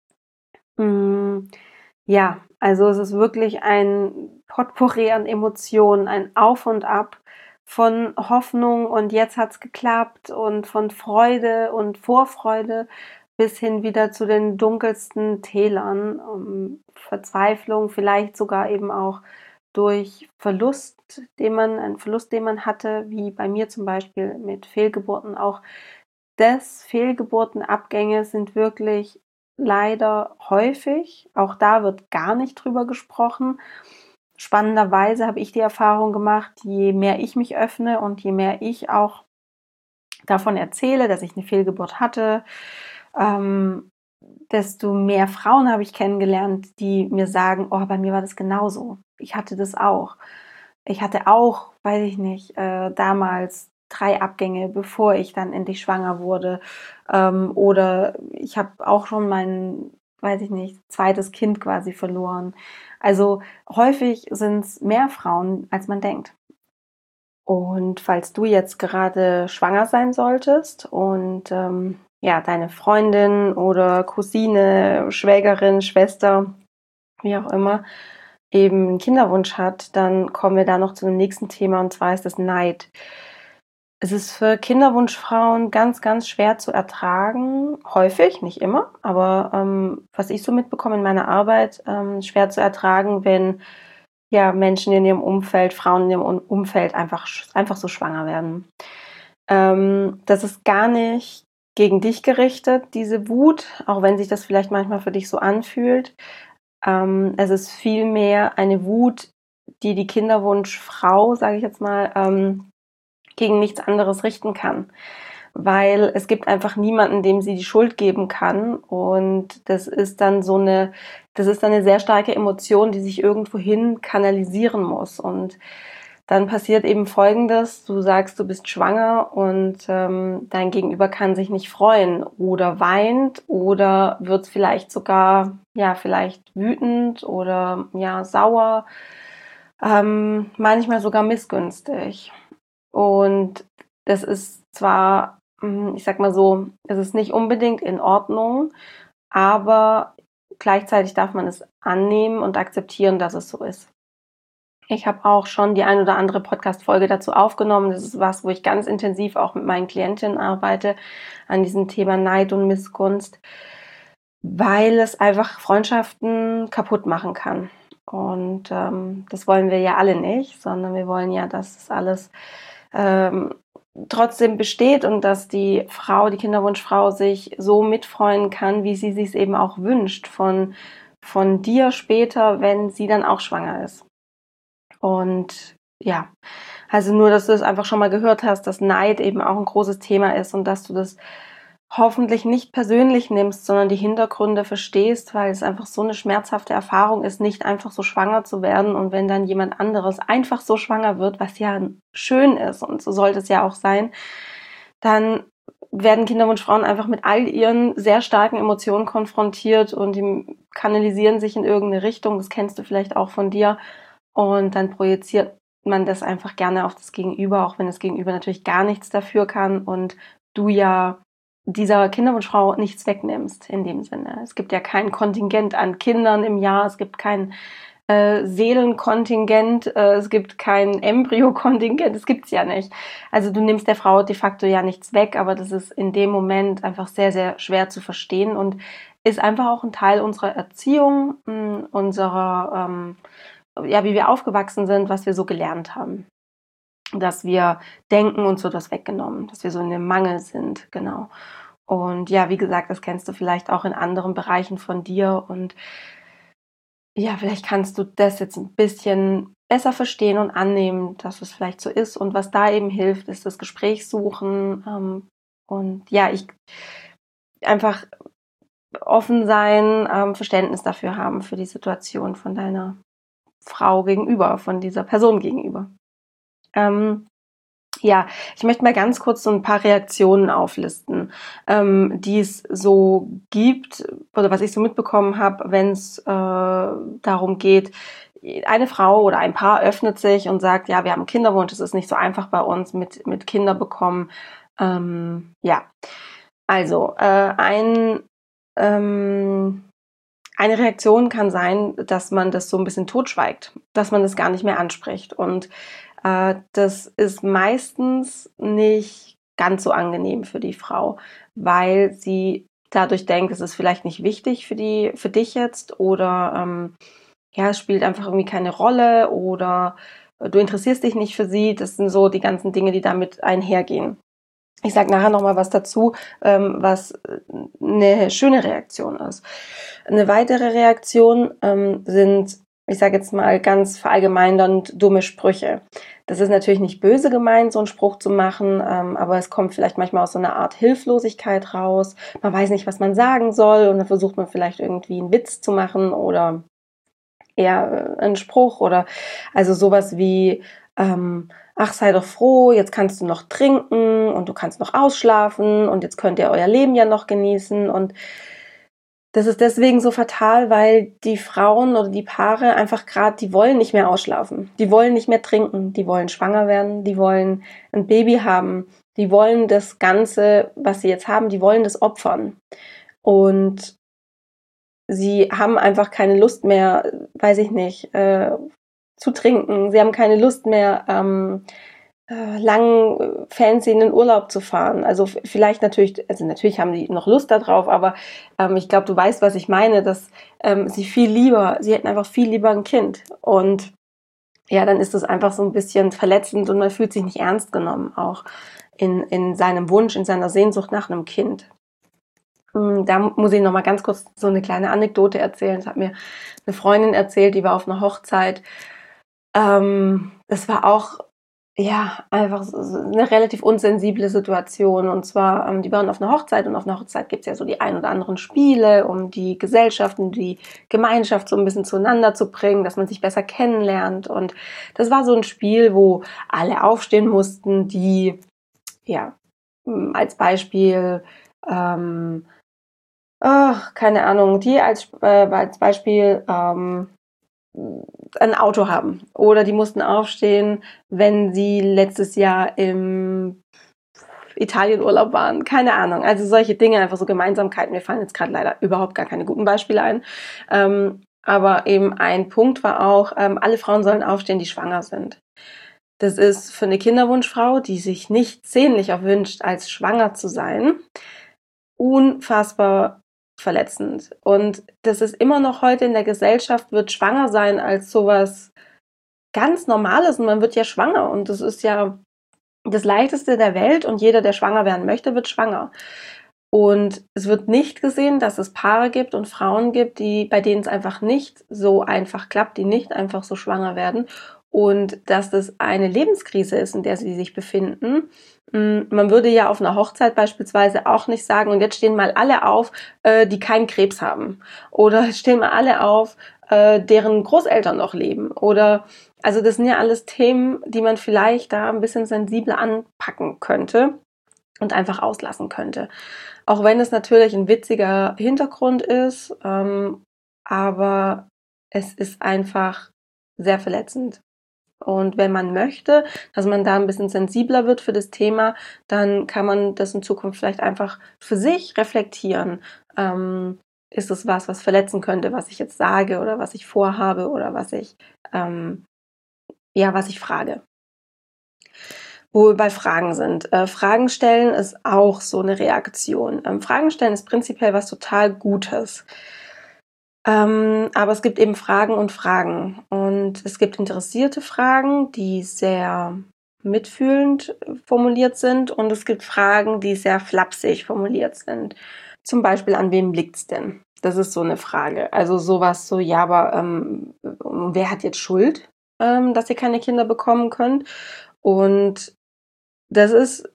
Ja, also es ist wirklich ein Potpourri an Emotionen, ein Auf und Ab von Hoffnung und jetzt hat's geklappt und von Freude und Vorfreude bis hin wieder zu den dunkelsten Tälern, Verzweiflung, vielleicht sogar eben auch durch einen Verlust, den man hatte, wie bei mir zum Beispiel mit Fehlgeburten. Auch Fehlgeburtenabgänge sind wirklich leider häufig. Auch da wird gar nicht drüber gesprochen. Spannenderweise habe ich die Erfahrung gemacht, je mehr ich mich öffne und je mehr ich auch davon erzähle, dass ich eine Fehlgeburt hatte, desto mehr Frauen habe ich kennengelernt, die mir sagen, oh, bei mir war das genauso. Ich hatte das auch. Ich hatte auch, weiß ich nicht, damals 3 Abgänge, bevor ich dann endlich schwanger wurde. Oder ich habe auch schon weiß ich nicht, zweites Kind quasi verloren. Also häufig sind es mehr Frauen, als man denkt. Und falls du jetzt gerade schwanger sein solltest und deine Freundin oder Cousine, Schwägerin, Schwester, wie auch immer, eben einen Kinderwunsch hat, dann kommen wir da noch zu dem nächsten Thema, und zwar ist das Neid. Es ist für Kinderwunschfrauen ganz, ganz schwer zu ertragen, häufig, nicht immer, aber was ich so mitbekomme in meiner Arbeit, schwer zu ertragen, wenn Menschen in ihrem Umfeld, Frauen in ihrem Umfeld einfach so schwanger werden. Das ist gar nicht gegen dich gerichtet, diese Wut, auch wenn sich das vielleicht manchmal für dich so anfühlt. Es ist vielmehr eine Wut, die die Kinderwunschfrau, sage ich jetzt mal, gegen nichts anderes richten kann. Weil es gibt einfach niemanden, dem sie die Schuld geben kann. Und das ist dann eine sehr starke Emotion, die sich irgendwohin kanalisieren muss. Und dann passiert eben Folgendes: Du sagst, du bist schwanger und dein Gegenüber kann sich nicht freuen oder weint oder wird vielleicht sogar, vielleicht wütend oder sauer, manchmal sogar missgünstig. Und das ist zwar, ich sag mal so, es ist nicht unbedingt in Ordnung, aber gleichzeitig darf man es annehmen und akzeptieren, dass es so ist. Ich habe auch schon die ein oder andere Podcast-Folge dazu aufgenommen. Das ist was, wo ich ganz intensiv auch mit meinen Klientinnen arbeite, an diesem Thema Neid und Missgunst, weil es einfach Freundschaften kaputt machen kann. Und das wollen wir ja alle nicht, sondern wir wollen ja, dass es alles trotzdem besteht und dass die Kinderwunschfrau sich so mitfreuen kann, wie sie sich eben auch wünscht von dir später, wenn sie dann auch schwanger ist. Und also nur, dass du es einfach schon mal gehört hast, dass Neid eben auch ein großes Thema ist und dass du das hoffentlich nicht persönlich nimmst, sondern die Hintergründe verstehst, weil es einfach so eine schmerzhafte Erfahrung ist, nicht einfach so schwanger zu werden. Und wenn dann jemand anderes einfach so schwanger wird, was ja schön ist und so sollte es ja auch sein, dann werden Kinderwunschfrauen einfach mit all ihren sehr starken Emotionen konfrontiert und die kanalisieren sich in irgendeine Richtung. Das kennst du vielleicht auch von dir. Und dann projiziert man das einfach gerne auf das Gegenüber, auch wenn das Gegenüber natürlich gar nichts dafür kann und du ja dieser Kinderwunschfrau nichts wegnimmst in dem Sinne. Es gibt ja kein Kontingent an Kindern im Jahr, es gibt kein Seelenkontingent, es gibt kein Embryokontingent, das gibt's ja nicht. Also du nimmst der Frau de facto ja nichts weg, aber das ist in dem Moment einfach sehr, sehr schwer zu verstehen und ist einfach auch ein Teil unserer Erziehung, unserer, wie wir aufgewachsen sind, was wir so gelernt haben. Dass wir denken, uns wird was weggenommen, dass wir so in dem Mangel sind, genau. Und wie gesagt, das kennst du vielleicht auch in anderen Bereichen von dir und vielleicht kannst du das jetzt ein bisschen besser verstehen und annehmen, dass es vielleicht so ist. Und was da eben hilft, ist das Gespräch suchen und ich einfach offen sein, Verständnis dafür haben, für die Situation von deiner Frau gegenüber, von dieser Person gegenüber. Ich möchte mal ganz kurz so ein paar Reaktionen auflisten, die es so gibt oder was ich so mitbekommen habe, wenn es darum geht, eine Frau oder ein Paar öffnet sich und sagt, wir haben einen Kinderwunsch, es ist nicht so einfach bei uns mit Kinder bekommen. Also eine Reaktion kann sein, dass man das so ein bisschen totschweigt, dass man das gar nicht mehr anspricht und das ist meistens nicht ganz so angenehm für die Frau, weil sie dadurch denkt, es ist vielleicht nicht wichtig für dich jetzt oder es spielt einfach irgendwie keine Rolle oder du interessierst dich nicht für sie. Das sind so die ganzen Dinge, die damit einhergehen. Ich sage nachher nochmal was dazu, was eine schöne Reaktion ist. Eine weitere Reaktion sind, ich sage jetzt mal ganz verallgemeinernd, dumme Sprüche. Das ist natürlich nicht böse gemeint, so einen Spruch zu machen, aber es kommt vielleicht manchmal aus so einer Art Hilflosigkeit raus. Man weiß nicht, was man sagen soll und dann versucht man vielleicht irgendwie einen Witz zu machen oder eher einen Spruch oder also sowas wie ach, sei doch froh, jetzt kannst du noch trinken und du kannst noch ausschlafen und jetzt könnt ihr euer Leben ja noch genießen und Das ist deswegen so fatal, weil die Frauen oder die Paare einfach gerade, die wollen nicht mehr ausschlafen, die wollen nicht mehr trinken, die wollen schwanger werden, die wollen ein Baby haben, die wollen das Ganze, was sie jetzt haben, die wollen das opfern. Und sie haben einfach keine Lust mehr, weiß ich nicht, zu trinken. Sie haben keine Lust mehr, lang fancy in den Urlaub zu fahren. Also vielleicht natürlich haben die noch Lust darauf, aber ich glaube, du weißt, was ich meine, dass sie hätten einfach viel lieber ein Kind. Und ja, dann ist es einfach so ein bisschen verletzend und man fühlt sich nicht ernst genommen, auch in seinem Wunsch, in seiner Sehnsucht nach einem Kind. Da muss ich noch mal ganz kurz so eine kleine Anekdote erzählen. Das hat mir eine Freundin erzählt, die war auf einer Hochzeit. Das war auch einfach so eine relativ unsensible Situation. Und zwar, die waren auf einer Hochzeit und auf einer Hochzeit gibt's ja so die ein oder anderen Spiele, um die Gesellschaft und die Gemeinschaft so ein bisschen zueinander zu bringen, dass man sich besser kennenlernt. Und das war so ein Spiel, wo alle aufstehen mussten, die, als Beispiel, keine Ahnung, die als Beispiel ein Auto haben. Oder die mussten aufstehen, wenn sie letztes Jahr im Italienurlaub waren. Keine Ahnung. Also solche Dinge, einfach so Gemeinsamkeiten. Mir fallen jetzt gerade leider überhaupt gar keine guten Beispiele ein. Aber eben ein Punkt war auch, alle Frauen sollen aufstehen, die schwanger sind. Das ist für eine Kinderwunschfrau, die sich nichts sehnlicher wünscht, als schwanger zu sein, unfassbar verletzend. Und das ist immer noch heute in der Gesellschaft, wird schwanger sein als sowas ganz Normales und man wird ja schwanger und das ist ja das Leichteste der Welt und jeder, der schwanger werden möchte, wird schwanger. Und es wird nicht gesehen, dass es Paare gibt und Frauen gibt, bei denen es einfach nicht so einfach klappt, die nicht einfach so schwanger werden und dass das eine Lebenskrise ist, in der sie sich befinden. Man würde ja auf einer Hochzeit beispielsweise auch nicht sagen, und jetzt stehen mal alle auf, die keinen Krebs haben. Oder stehen mal alle auf, deren Großeltern noch leben. Also das sind ja alles Themen, die man vielleicht da ein bisschen sensibler anpacken könnte und einfach auslassen könnte. Auch wenn es natürlich ein witziger Hintergrund ist, aber es ist einfach sehr verletzend. Und wenn man möchte, dass man da ein bisschen sensibler wird für das Thema, dann kann man das in Zukunft vielleicht einfach für sich reflektieren. Ist es was verletzen könnte, was ich jetzt sage oder was ich vorhabe oder was ich frage? Wo wir bei Fragen sind. Fragen stellen ist auch so eine Reaktion. Fragen stellen ist prinzipiell was total Gutes. Aber es gibt eben Fragen und Fragen. Und es gibt interessierte Fragen, die sehr mitfühlend formuliert sind. Und es gibt Fragen, die sehr flapsig formuliert sind. Zum Beispiel, an wem liegt's denn? Das ist so eine Frage. Also sowas so, ja, aber wer hat jetzt Schuld, dass ihr keine Kinder bekommen könnt? Und das ist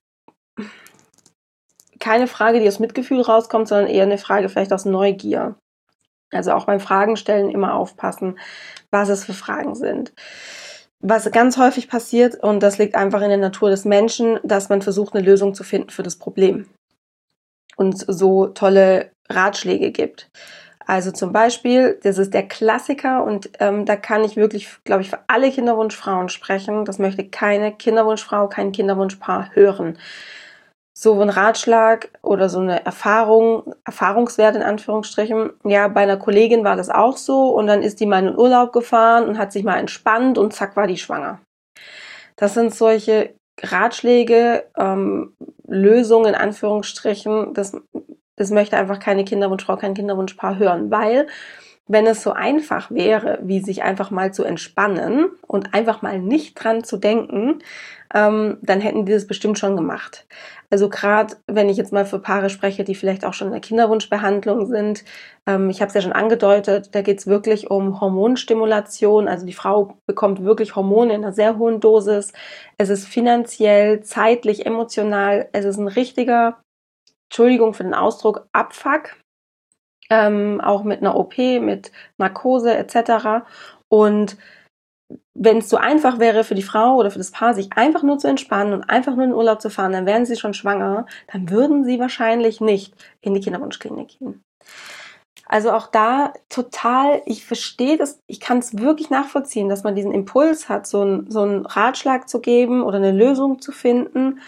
keine Frage, die aus Mitgefühl rauskommt, sondern eher eine Frage vielleicht aus Neugier. Also auch beim Fragen stellen immer aufpassen, was es für Fragen sind. Was ganz häufig passiert, und das liegt einfach in der Natur des Menschen, dass man versucht, eine Lösung zu finden für das Problem und so tolle Ratschläge gibt. Also zum Beispiel, das ist der Klassiker und da kann ich wirklich, glaube ich, für alle Kinderwunschfrauen sprechen. Das möchte keine Kinderwunschfrau, kein Kinderwunschpaar hören. So ein Ratschlag oder so eine Erfahrungswert in Anführungsstrichen. Ja, bei einer Kollegin war das auch so und dann ist die mal in den Urlaub gefahren und hat sich mal entspannt und zack war die schwanger. Das sind solche Ratschläge, Lösungen in Anführungsstrichen, das möchte einfach keine Kinderwunschfrau, kein Kinderwunschpaar hören, weil wenn es so einfach wäre, wie sich einfach mal zu entspannen und einfach mal nicht dran zu denken, dann hätten die das bestimmt schon gemacht. Also gerade, wenn ich jetzt mal für Paare spreche, die vielleicht auch schon in der Kinderwunschbehandlung sind, ich habe es ja schon angedeutet, da geht es wirklich um Hormonstimulation. Also die Frau bekommt wirklich Hormone in einer sehr hohen Dosis. Es ist finanziell, zeitlich, emotional, es ist ein richtiger, Entschuldigung für den Ausdruck, Abfuck. Auch mit einer OP, mit Narkose etc. Und wenn es so einfach wäre für die Frau oder für das Paar, sich einfach nur zu entspannen und einfach nur in den Urlaub zu fahren, dann wären sie schon schwanger, dann würden sie wahrscheinlich nicht in die Kinderwunschklinik gehen. Also auch da total, ich verstehe das, ich kann es wirklich nachvollziehen, dass man diesen Impuls hat, so einen Ratschlag zu geben oder eine Lösung zu finden.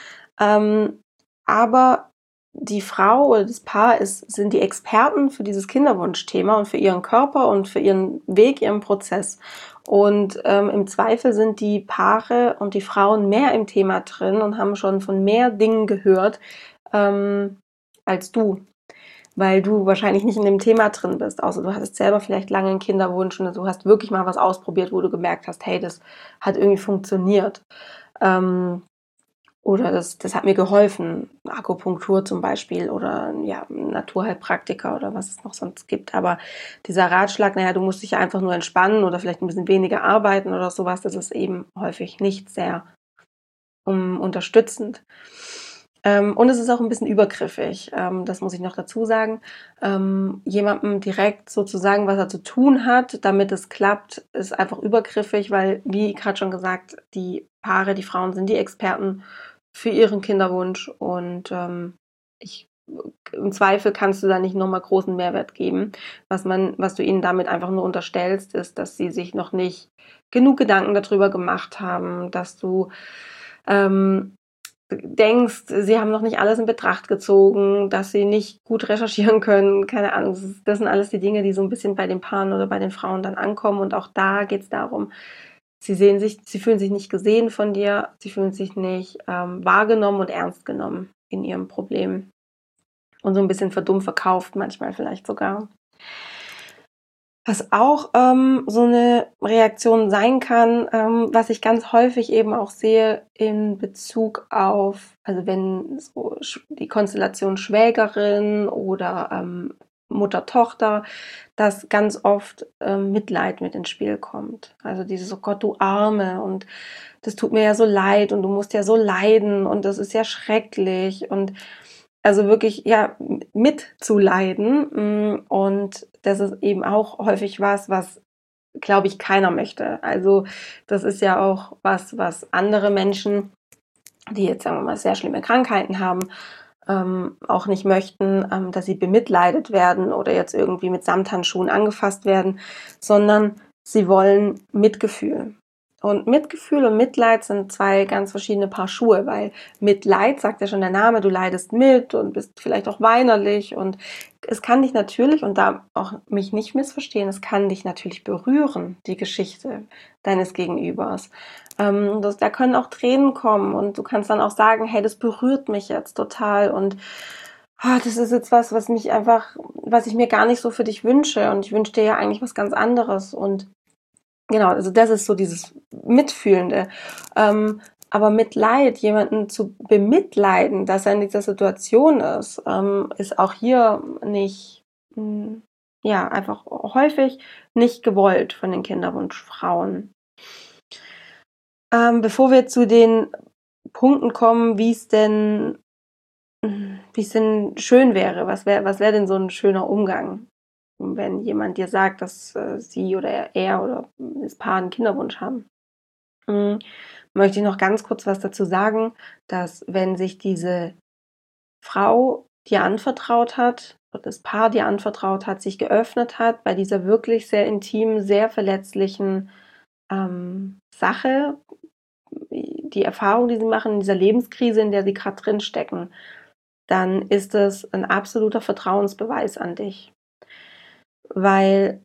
Aber die Frau oder das Paar sind die Experten für dieses Kinderwunschthema und für ihren Körper und für ihren Weg, ihren Prozess. Und im Zweifel sind die Paare und die Frauen mehr im Thema drin und haben schon von mehr Dingen gehört als du, weil du wahrscheinlich nicht in dem Thema drin bist, außer du hattest selber vielleicht lange einen Kinderwunsch und du hast wirklich mal was ausprobiert, wo du gemerkt hast, hey, das hat irgendwie funktioniert. Oder das hat mir geholfen, Akupunktur zum Beispiel oder ja, Naturheilpraktiker oder was es noch sonst gibt. Aber dieser Ratschlag, naja, du musst dich einfach nur entspannen oder vielleicht ein bisschen weniger arbeiten oder sowas, das ist eben häufig nicht sehr unterstützend. Und es ist auch ein bisschen übergriffig, das muss ich noch dazu sagen. Jemandem direkt sozusagen, was er zu tun hat, damit es klappt, ist einfach übergriffig, weil, wie gerade schon gesagt, die Paare, die Frauen sind die Experten für ihren Kinderwunsch und im Zweifel kannst du da nicht nochmal großen Mehrwert geben. Was du ihnen damit einfach nur unterstellst, ist, dass sie sich noch nicht genug Gedanken darüber gemacht haben, dass du denkst, sie haben noch nicht alles in Betracht gezogen, dass sie nicht gut recherchieren können, keine Ahnung. Das sind alles die Dinge, die so ein bisschen bei den Paaren oder bei den Frauen dann ankommen. Und auch da geht es darum, sie fühlen sich nicht gesehen von dir, sie fühlen sich nicht wahrgenommen und ernst genommen in ihrem Problem. Und so ein bisschen für dumm verkauft, manchmal vielleicht sogar. Was auch so eine Reaktion sein kann, was ich ganz häufig eben auch sehe in Bezug auf, also wenn so die Konstellation Schwägerin oder Mutter-Tochter, dass ganz oft Mitleid mit ins Spiel kommt. Also dieses, oh Gott, du Arme und das tut mir ja so leid und du musst ja so leiden und das ist ja schrecklich und also wirklich, ja, mitzuleiden. Und das ist eben auch häufig was, glaube ich, keiner möchte. Also das ist ja auch was andere Menschen, die jetzt, sagen wir mal, sehr schlimme Krankheiten haben, auch nicht möchten, dass sie bemitleidet werden oder jetzt irgendwie mit Samthandschuhen angefasst werden, sondern sie wollen Mitgefühl. Und Mitgefühl und Mitleid sind zwei ganz verschiedene Paar Schuhe, weil Mitleid, sagt ja schon der Name, du leidest mit und bist vielleicht auch weinerlich und es kann dich natürlich, und da auch mich nicht missverstehen, es kann dich natürlich berühren, die Geschichte deines Gegenübers. Da können auch Tränen kommen und du kannst dann auch sagen, hey, das berührt mich jetzt total und das ist jetzt was ich mir gar nicht so für dich wünsche und ich wünsche dir ja eigentlich was ganz anderes und genau, also das ist so dieses Mitfühlende. Aber Mitleid, jemanden zu bemitleiden, dass er in dieser Situation ist auch hier nicht, ja, einfach häufig nicht gewollt von den Kinderwunschfrauen. Bevor wir zu den Punkten kommen, wie es denn schön wäre, was wäre denn so ein schöner Umgang? Wenn jemand dir sagt, dass sie oder er oder das Paar einen Kinderwunsch haben, möchte ich noch ganz kurz was dazu sagen, dass wenn sich diese Frau dir anvertraut hat, oder das Paar dir anvertraut hat, sich geöffnet hat bei dieser wirklich sehr intimen, sehr verletzlichen Sache, die Erfahrung, die sie machen, in dieser Lebenskrise, in der sie gerade drin stecken, dann ist es ein absoluter Vertrauensbeweis an dich. Weil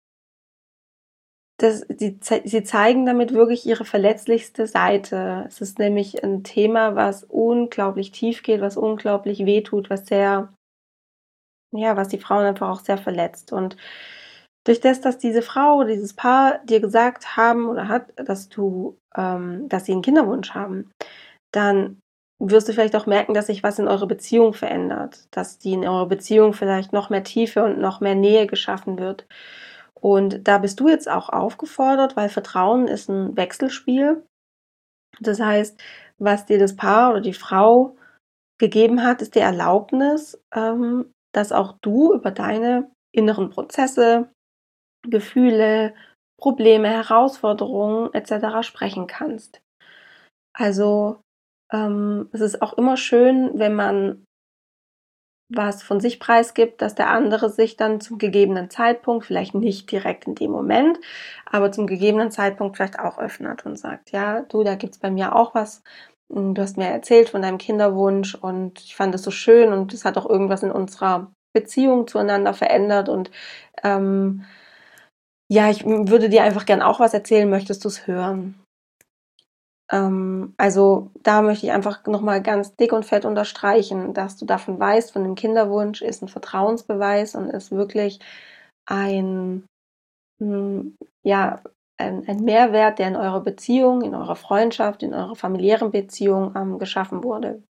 sie zeigen damit wirklich ihre verletzlichste Seite. Es ist nämlich ein Thema, was unglaublich tief geht, was unglaublich wehtut, was die Frauen einfach auch sehr verletzt. Und durch das, dass diese Frau oder dieses Paar dir gesagt haben oder hat, dass sie einen Kinderwunsch haben, dann wirst du vielleicht auch merken, dass sich was in eurer Beziehung verändert, dass in eurer Beziehung vielleicht noch mehr Tiefe und noch mehr Nähe geschaffen wird. Und da bist du jetzt auch aufgefordert, weil Vertrauen ist ein Wechselspiel. Das heißt, was dir das Paar oder die Frau gegeben hat, ist die Erlaubnis, dass auch du über deine inneren Prozesse, Gefühle, Probleme, Herausforderungen etc. sprechen kannst. Also es ist auch immer schön, wenn man was von sich preisgibt, dass der andere sich dann zum gegebenen Zeitpunkt, vielleicht nicht direkt in dem Moment, aber zum gegebenen Zeitpunkt vielleicht auch öffnet und sagt, ja, du, da gibt's bei mir auch was. Du hast mir erzählt von deinem Kinderwunsch und ich fand es so schön und es hat auch irgendwas in unserer Beziehung zueinander verändert und ja, ich würde dir einfach gern auch was erzählen, möchtest du es hören? Also da möchte ich einfach nochmal ganz dick und fett unterstreichen, dass du davon weißt, von dem Kinderwunsch ist ein Vertrauensbeweis und ist wirklich ein, ja, ein Mehrwert, der in eurer Beziehung, in eurer Freundschaft, in eurer familiären Beziehung geschaffen wurde.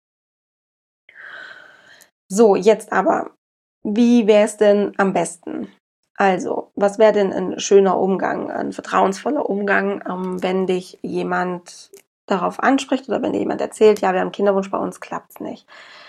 So, jetzt aber, wie wäre es denn am besten? Also, was wäre denn ein schöner Umgang, ein vertrauensvoller Umgang, wenn dich jemand darauf anspricht oder wenn dir jemand erzählt, ja, wir haben Kinderwunsch, bei uns klappt's nicht.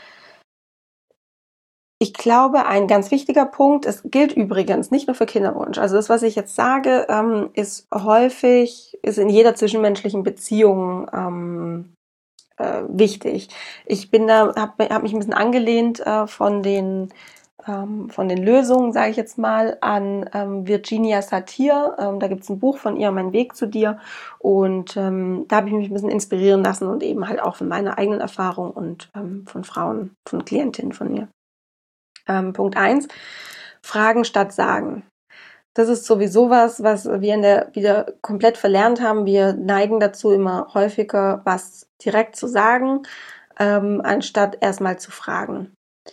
Ich glaube, ein ganz wichtiger Punkt, es gilt übrigens nicht nur für Kinderwunsch. Also das, was ich jetzt sage, ist in jeder zwischenmenschlichen Beziehung wichtig. Ich bin da, hab mich ein bisschen angelehnt von den Lösungen, sage ich jetzt mal, an Virginia Satir. Da gibt es ein Buch von ihr, Mein Weg zu dir. Und da habe ich mich ein bisschen inspirieren lassen und eben halt auch von meiner eigenen Erfahrung und von Frauen, von Klientinnen von mir. Punkt 1, Fragen statt Sagen. Das ist sowieso was wir wieder komplett verlernt haben. Wir neigen dazu, immer häufiger was direkt zu sagen, anstatt erstmal zu fragen.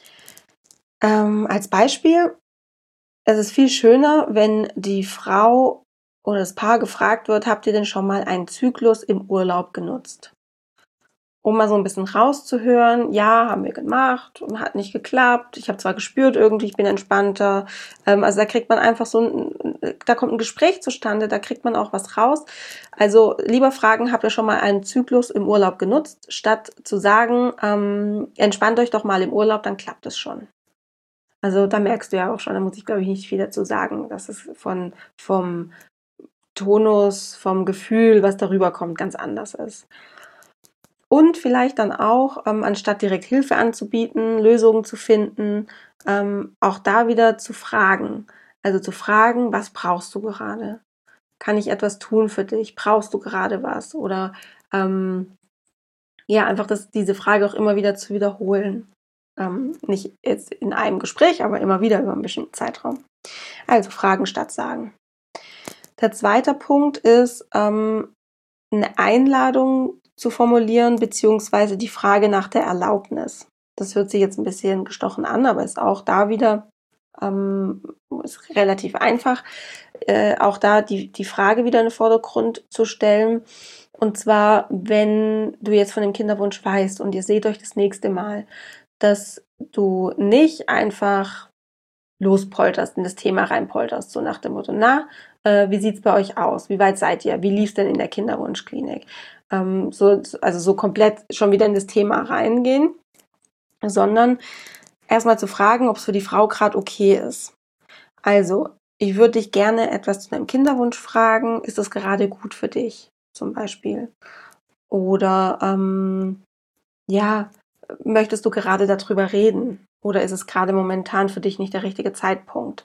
Als Beispiel, es ist viel schöner, wenn die Frau oder das Paar gefragt wird, habt ihr denn schon mal einen Zyklus im Urlaub genutzt? Um mal so ein bisschen rauszuhören, ja, haben wir gemacht und hat nicht geklappt. Ich habe zwar gespürt irgendwie, ich bin entspannter. Also da kriegt man einfach da kommt ein Gespräch zustande, da kriegt man auch was raus. Also lieber fragen, habt ihr schon mal einen Zyklus im Urlaub genutzt, statt zu sagen, entspannt euch doch mal im Urlaub, dann klappt es schon. Also da merkst du ja auch schon, da muss ich glaube ich nicht viel dazu sagen, dass es vom Tonus, vom Gefühl, was darüber kommt, ganz anders ist. Und vielleicht dann auch, anstatt direkt Hilfe anzubieten, Lösungen zu finden, auch da wieder zu fragen. Also zu fragen, was brauchst du gerade? Kann ich etwas tun für dich? Brauchst du gerade was? Oder ja, einfach diese Frage auch immer wieder zu wiederholen. Nicht jetzt in einem Gespräch, aber immer wieder über einen bestimmten Zeitraum. Also Fragen statt Sagen. Der zweite Punkt ist, eine Einladung zu formulieren, beziehungsweise die Frage nach der Erlaubnis. Das hört sich jetzt ein bisschen gestochen an, aber ist auch da wieder ist relativ einfach, auch da die Frage wieder in den Vordergrund zu stellen. Und zwar, wenn du jetzt von dem Kinderwunsch weißt und ihr seht euch das nächste Mal, dass du nicht einfach lospolterst, in das Thema reinpolterst, so nach dem Motto, wie sieht's bei euch aus? Wie weit seid ihr? Wie lief's denn in der Kinderwunschklinik? So komplett schon wieder in das Thema reingehen, sondern erstmal zu fragen, ob es für die Frau gerade okay ist. Also, ich würde dich gerne etwas zu deinem Kinderwunsch fragen. Ist das gerade gut für dich, zum Beispiel? Oder, ja, möchtest du gerade darüber reden? Oder ist es gerade momentan für dich nicht der richtige Zeitpunkt?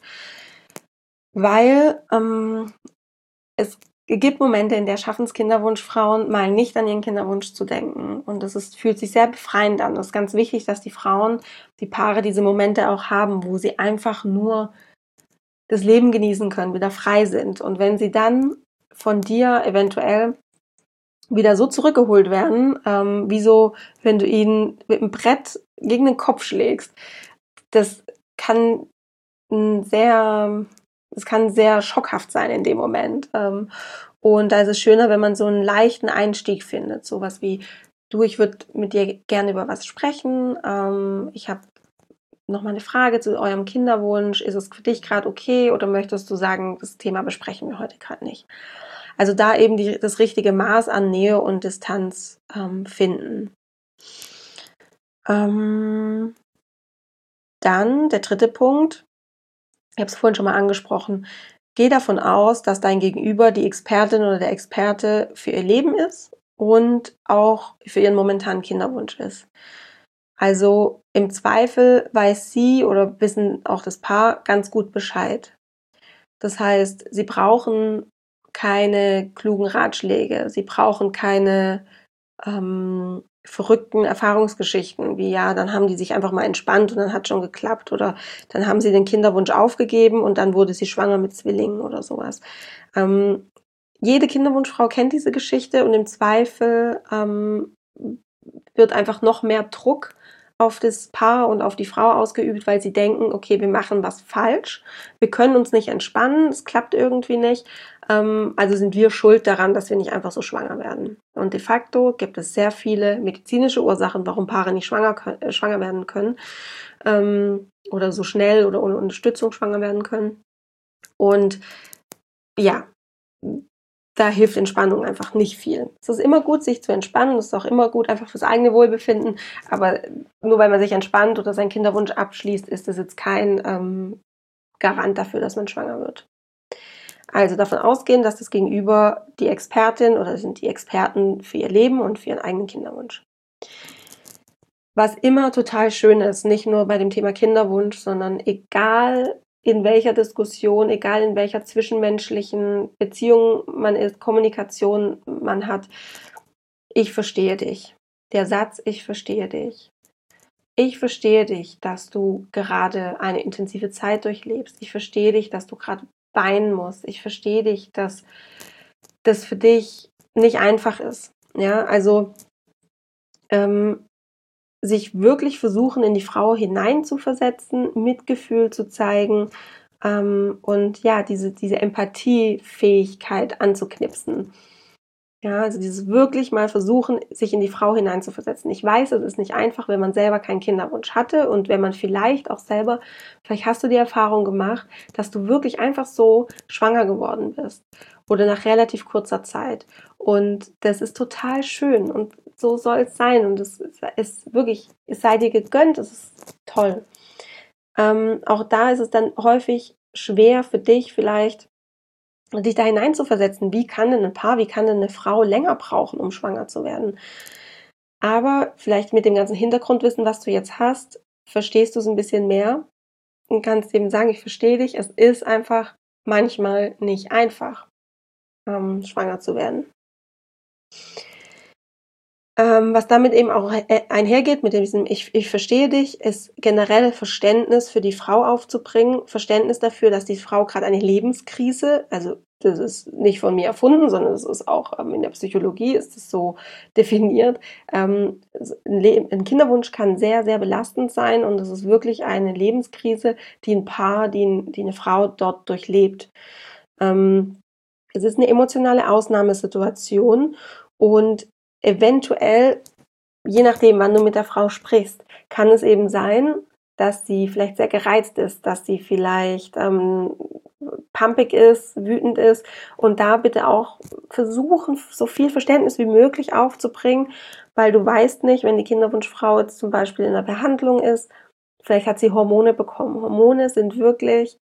Weil es gibt Momente, in der schaffen es Kinderwunschfrauen, mal nicht an ihren Kinderwunsch zu denken. Und fühlt sich sehr befreiend an. Das ist ganz wichtig, dass die Frauen, die Paare diese Momente auch haben, wo sie einfach nur das Leben genießen können, wieder frei sind. Und wenn sie dann von dir eventuell wieder so zurückgeholt werden, wie so, wenn du ihnen mit einem Brett gegen den Kopf schlägst, das kann sehr schockhaft sein in dem Moment. Und da ist es schöner, wenn man so einen leichten Einstieg findet. Sowas wie, du, ich würde mit dir gerne über was sprechen. Ich habe noch mal eine Frage zu eurem Kinderwunsch. Ist es für dich gerade okay oder möchtest du sagen, das Thema besprechen wir heute gerade nicht? Also da eben das richtige Maß an Nähe und Distanz finden. Dann der dritte Punkt. Ich habe es vorhin schon mal angesprochen. Geh davon aus, dass dein Gegenüber die Expertin oder der Experte für ihr Leben ist und auch für ihren momentanen Kinderwunsch ist. Also im Zweifel weiß sie oder wissen auch das Paar ganz gut Bescheid. Das heißt, sie brauchen keine klugen Ratschläge, sie brauchen keine verrückten Erfahrungsgeschichten, wie ja, dann haben die sich einfach mal entspannt und dann hat schon geklappt oder dann haben sie den Kinderwunsch aufgegeben und dann wurde sie schwanger mit Zwillingen oder sowas. Jede Kinderwunschfrau kennt diese Geschichte und im Zweifel wird einfach noch mehr Druck auf das Paar und auf die Frau ausgeübt, weil sie denken, okay, wir machen was falsch, wir können uns nicht entspannen, es klappt irgendwie nicht, also sind wir schuld daran, dass wir nicht einfach so schwanger werden. Und de facto gibt es sehr viele medizinische Ursachen, warum Paare nicht schwanger werden können oder so schnell oder ohne Unterstützung schwanger werden können. Und ja, da hilft Entspannung einfach nicht viel. Es ist immer gut, sich zu entspannen. Es ist auch immer gut, einfach fürs eigene Wohlbefinden. Aber nur weil man sich entspannt oder seinen Kinderwunsch abschließt, ist das jetzt kein Garant dafür, dass man schwanger wird. Also davon ausgehen, dass das Gegenüber die Expertin oder sind die Experten für ihr Leben und für ihren eigenen Kinderwunsch. Was immer total schön ist, nicht nur bei dem Thema Kinderwunsch, sondern egal in welcher Diskussion, egal in welcher zwischenmenschlichen Beziehung man ist, Kommunikation man hat, ich verstehe dich. Der Satz, ich verstehe dich. Ich verstehe dich, dass du gerade eine intensive Zeit durchlebst. Ich verstehe dich, dass du gerade weinen musst. Ich verstehe dich, dass das für dich nicht einfach ist. Ja, also sich wirklich versuchen, in die Frau hineinzuversetzen, Mitgefühl zu zeigen und ja, diese Empathiefähigkeit anzuknipsen. Ja, also dieses wirklich mal versuchen, sich in die Frau hineinzuversetzen. Ich weiß, es ist nicht einfach, wenn man selber keinen Kinderwunsch hatte und wenn man vielleicht hast du die Erfahrung gemacht, dass du wirklich einfach so schwanger geworden bist oder nach relativ kurzer Zeit. Und das ist total schön und so soll es sein und es ist wirklich, es sei dir gegönnt, es ist toll. Auch da ist es dann häufig schwer für dich vielleicht, dich da hineinzuversetzen, wie kann denn ein Paar, wie kann denn eine Frau länger brauchen, um schwanger zu werden? Aber vielleicht mit dem ganzen Hintergrundwissen, was du jetzt hast, verstehst du es ein bisschen mehr und kannst eben sagen, ich verstehe dich, es ist einfach manchmal nicht einfach, schwanger zu werden. Was damit eben auch einhergeht, mit diesem ich verstehe dich, ist generell Verständnis für die Frau aufzubringen, Verständnis dafür, dass die Frau gerade eine Lebenskrise, also das ist nicht von mir erfunden, sondern es ist auch in der Psychologie ist es so definiert. Ein Kinderwunsch kann sehr, sehr belastend sein und es ist wirklich eine Lebenskrise, die ein Paar, die eine Frau dort durchlebt. Es ist eine emotionale Ausnahmesituation und eventuell, je nachdem, wann du mit der Frau sprichst, kann es eben sein, dass sie vielleicht sehr gereizt ist, dass sie vielleicht pumpig ist, wütend ist und da bitte auch versuchen, so viel Verständnis wie möglich aufzubringen, weil du weißt nicht, wenn die Kinderwunschfrau jetzt zum Beispiel in der Behandlung ist, vielleicht hat sie Hormone bekommen. Hormone sind wirklich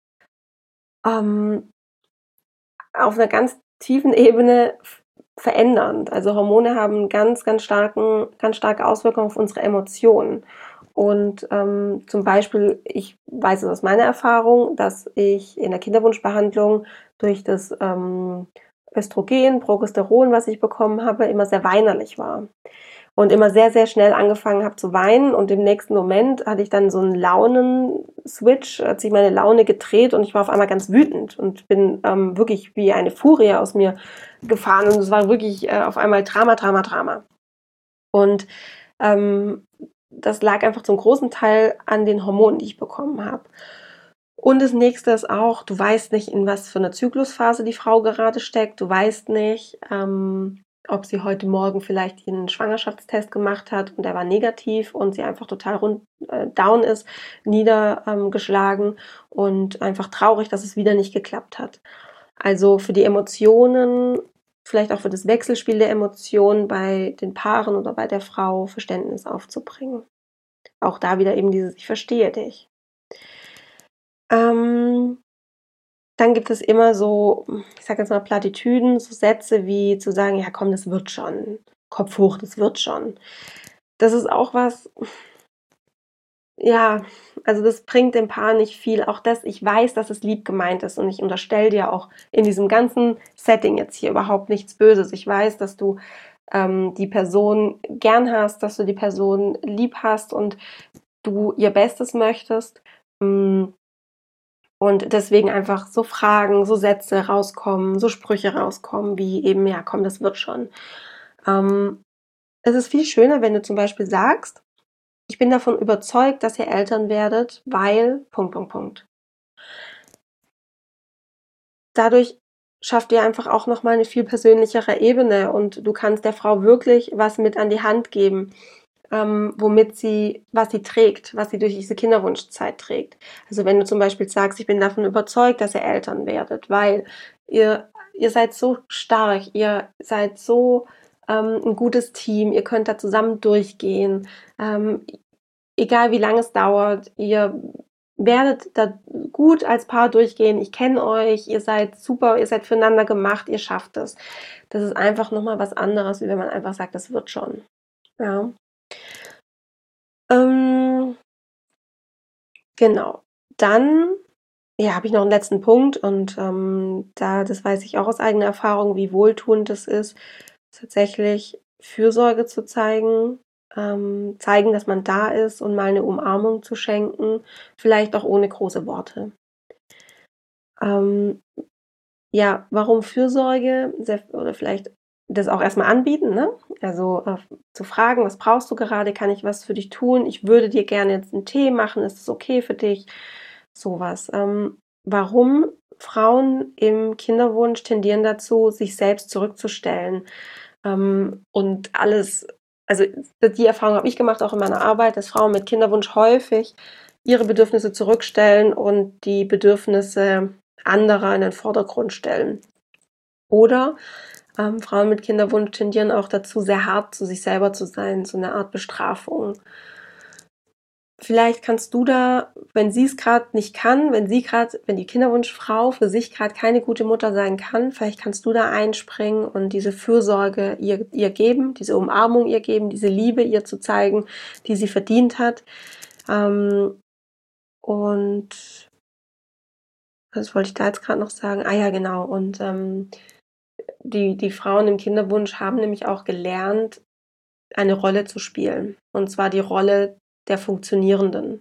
auf einer ganz tiefen Ebene verändernd. Also Hormone haben ganz starke Auswirkungen auf unsere Emotionen. Und zum Beispiel, ich weiß es aus meiner Erfahrung, dass ich in der Kinderwunschbehandlung durch das Östrogen, Progesteron, was ich bekommen habe, immer sehr weinerlich war. Und immer sehr, sehr schnell angefangen habe zu weinen und im nächsten Moment hatte ich dann so einen Launen-Switch, hat sich meine Laune gedreht und ich war auf einmal ganz wütend und bin wirklich wie eine Furie aus mir gefahren und es war wirklich auf einmal Drama. Und das lag einfach zum großen Teil an den Hormonen, die ich bekommen habe. Und das nächste ist auch, du weißt nicht, in was für einer Zyklusphase die Frau gerade steckt, du weißt nicht, ob sie heute Morgen vielleicht ihren Schwangerschaftstest gemacht hat und der war negativ und sie einfach total down ist, niedergeschlagen und einfach traurig, dass es wieder nicht geklappt hat. Also für die Emotionen, vielleicht auch für das Wechselspiel der Emotionen bei den Paaren oder bei der Frau Verständnis aufzubringen. Auch da wieder eben dieses, ich verstehe dich. Dann gibt es immer so, ich sage jetzt mal Plattitüden, so Sätze wie zu sagen, ja komm, das wird schon, Kopf hoch, das wird schon. Das ist auch was, ja, also das bringt dem Paar nicht viel. Auch das, ich weiß, dass es lieb gemeint ist und ich unterstelle dir auch in diesem ganzen Setting jetzt hier überhaupt nichts Böses. Ich weiß, dass du die Person gern hast, dass du die Person lieb hast und du ihr Bestes möchtest. Und deswegen einfach so Fragen, so Sätze rauskommen, so Sprüche rauskommen, wie eben, ja, komm, das wird schon. Es ist viel schöner, wenn du zum Beispiel sagst, ich bin davon überzeugt, dass ihr Eltern werdet, weil... Dadurch schafft ihr einfach auch nochmal eine viel persönlichere Ebene und du kannst der Frau wirklich was mit an die Hand geben, was sie trägt, was sie durch diese Kinderwunschzeit trägt. Also wenn du zum Beispiel sagst, ich bin davon überzeugt, dass ihr Eltern werdet, weil ihr seid so stark, ihr seid so ein gutes Team, ihr könnt da zusammen durchgehen, egal wie lange es dauert, ihr werdet da gut als Paar durchgehen, ich kenne euch, ihr seid super, ihr seid füreinander gemacht, ihr schafft es. Das ist einfach nochmal was anderes, wie wenn man einfach sagt, das wird schon. Ja. Genau. Dann habe ich noch einen letzten Punkt und das weiß ich auch aus eigener Erfahrung, wie wohltuend es ist, tatsächlich Fürsorge zu zeigen, zeigen, dass man da ist und mal eine Umarmung zu schenken, vielleicht auch ohne große Worte. Warum Fürsorge? Oder vielleicht das auch erstmal anbieten, ne? Also zu fragen, was brauchst du gerade? Kann ich was für dich tun? Ich würde dir gerne jetzt einen Tee machen. Ist es okay für dich? Sowas. Warum Frauen im Kinderwunsch tendieren dazu, sich selbst zurückzustellen und alles, also die Erfahrung habe ich gemacht, auch in meiner Arbeit, dass Frauen mit Kinderwunsch häufig ihre Bedürfnisse zurückstellen und die Bedürfnisse anderer in den Vordergrund stellen. Oder Frauen mit Kinderwunsch tendieren auch dazu, sehr hart zu sich selber zu sein, so eine Art Bestrafung. Vielleicht kannst du da, wenn sie es gerade nicht kann, wenn die Kinderwunschfrau für sich gerade keine gute Mutter sein kann, vielleicht kannst du da einspringen und diese Fürsorge ihr geben, diese Umarmung ihr geben, diese Liebe ihr zu zeigen, die sie verdient hat. Und was wollte ich da jetzt gerade noch sagen? Ah ja, genau. Und die Frauen im Kinderwunsch haben nämlich auch gelernt, eine Rolle zu spielen. Und zwar die Rolle der Funktionierenden.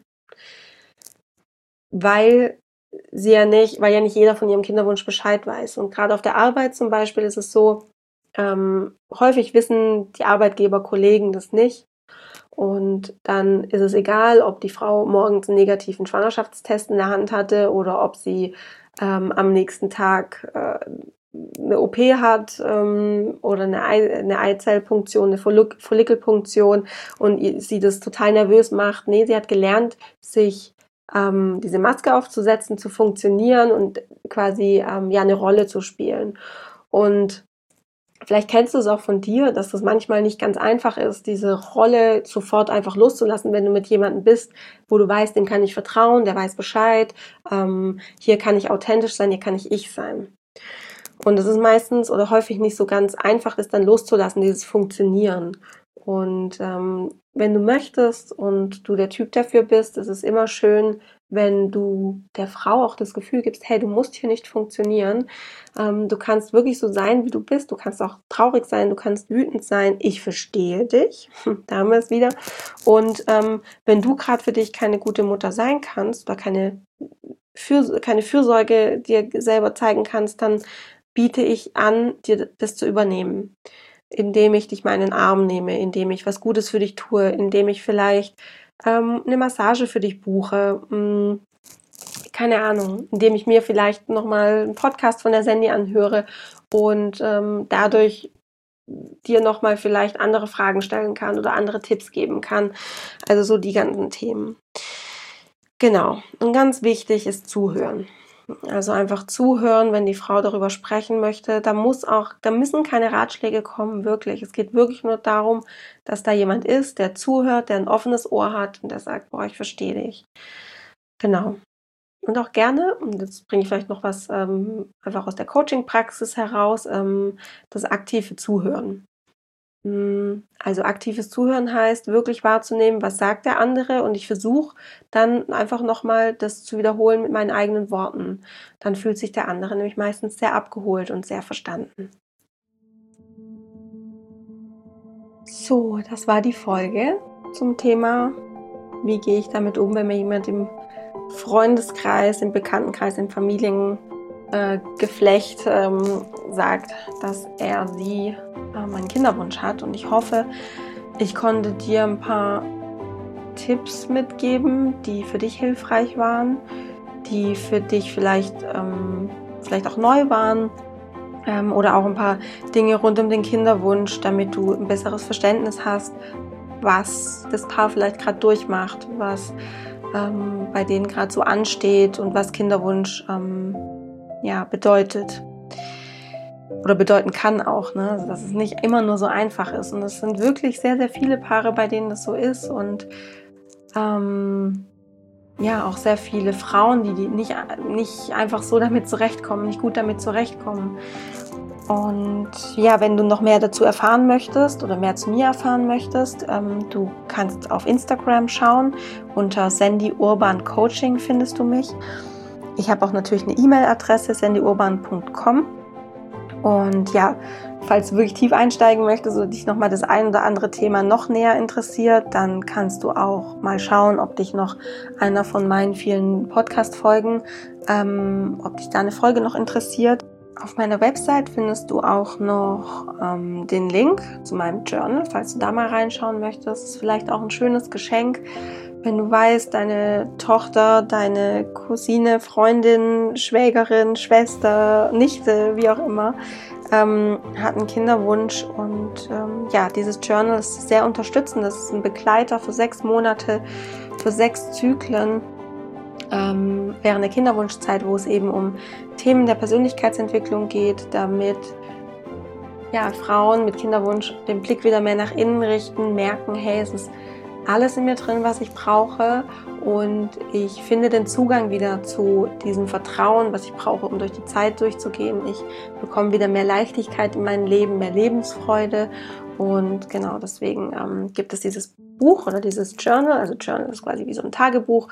Weil ja nicht jeder von ihrem Kinderwunsch Bescheid weiß. Und gerade auf der Arbeit zum Beispiel ist es so, häufig wissen die Arbeitgeber, Kollegen das nicht. Und dann ist es egal, ob die Frau morgens einen negativen Schwangerschaftstest in der Hand hatte oder ob sie am nächsten Tag eine OP hat oder eine Eizellpunktion, eine Follikelpunktion und sie das total nervös macht. Nee, sie hat gelernt, sich diese Maske aufzusetzen, zu funktionieren und quasi eine Rolle zu spielen. Und vielleicht kennst du es auch von dir, dass das manchmal nicht ganz einfach ist, diese Rolle sofort einfach loszulassen, wenn du mit jemandem bist, wo du weißt, dem kann ich vertrauen, der weiß Bescheid, hier kann ich authentisch sein, hier kann ich sein. Und es ist meistens oder häufig nicht so ganz einfach, das dann loszulassen, dieses Funktionieren. Und wenn du möchtest und du der Typ dafür bist, ist es immer schön, wenn du der Frau auch das Gefühl gibst, hey, du musst hier nicht funktionieren. Du kannst wirklich so sein, wie du bist. Du kannst auch traurig sein, du kannst wütend sein. Ich verstehe dich. Da haben wir es wieder. Und wenn du gerade für dich keine gute Mutter sein kannst oder keine Fürsorge dir selber zeigen kannst, dann biete ich an, dir das zu übernehmen, indem ich dich mal in den Arm nehme, indem ich was Gutes für dich tue, indem ich vielleicht eine Massage für dich buche, keine Ahnung, indem ich mir vielleicht nochmal einen Podcast von der Sandy anhöre und dadurch dir nochmal vielleicht andere Fragen stellen kann oder andere Tipps geben kann. Also so die ganzen Themen. Genau. Und ganz wichtig ist Zuhören. Also einfach zuhören, wenn die Frau darüber sprechen möchte. Da müssen keine Ratschläge kommen, wirklich. Es geht wirklich nur darum, dass da jemand ist, der zuhört, der ein offenes Ohr hat und der sagt, boah, ich verstehe dich. Genau. Und auch gerne, und jetzt bringe ich vielleicht noch was einfach aus der Coaching-Praxis heraus, das aktive Zuhören. Also aktives Zuhören heißt, wirklich wahrzunehmen, was sagt der andere, und ich versuche dann einfach nochmal das zu wiederholen mit meinen eigenen Worten. Dann fühlt sich der andere nämlich meistens sehr abgeholt und sehr verstanden. So, das war die Folge zum Thema, wie gehe ich damit um, wenn mir jemand im Freundeskreis, im Bekanntenkreis, im Familiengeflecht sagt, dass sie einen Kinderwunsch hat. Und ich hoffe, ich konnte dir ein paar Tipps mitgeben, die für dich hilfreich waren, die für dich vielleicht auch neu waren, oder auch ein paar Dinge rund um den Kinderwunsch, damit du ein besseres Verständnis hast, was das Paar vielleicht gerade durchmacht, was bei denen gerade so ansteht und was Kinderwunsch bedeutet oder bedeuten kann auch, ne? Also, dass es nicht immer nur so einfach ist, und es sind wirklich sehr, sehr viele Paare, bei denen das so ist, und auch sehr viele Frauen, die nicht einfach so damit zurechtkommen, nicht gut damit zurechtkommen. Und ja, wenn du noch mehr dazu erfahren möchtest oder mehr zu mir erfahren möchtest, du kannst auf Instagram schauen. Unter Sandy Urban Coaching findest du mich. Ich habe auch natürlich eine E-Mail-Adresse, sandyurban.com. Und ja, falls du wirklich tief einsteigen möchtest oder dich nochmal das ein oder andere Thema noch näher interessiert, dann kannst du auch mal schauen, ob dich noch einer von meinen vielen Podcast-Folgen, ob dich da eine Folge noch interessiert. Auf meiner Website findest du auch noch den Link zu meinem Journal, falls du da mal reinschauen möchtest. Das ist vielleicht auch ein schönes Geschenk, wenn du weißt, deine Tochter, deine Cousine, Freundin, Schwägerin, Schwester, Nichte, wie auch immer, hat einen Kinderwunsch. Und dieses Journal ist sehr unterstützend. Das ist ein Begleiter für 6 Monate, für 6 Zyklen während der Kinderwunschzeit, wo es eben um Themen der Persönlichkeitsentwicklung geht, damit Frauen mit Kinderwunsch den Blick wieder mehr nach innen richten, merken, hey, es ist alles in mir drin, was ich brauche, und ich finde den Zugang wieder zu diesem Vertrauen, was ich brauche, um durch die Zeit durchzugehen. Ich bekomme wieder mehr Leichtigkeit in mein Leben, mehr Lebensfreude, und genau deswegen gibt es dieses Buch oder dieses Journal. Also Journal ist quasi wie so ein Tagebuch,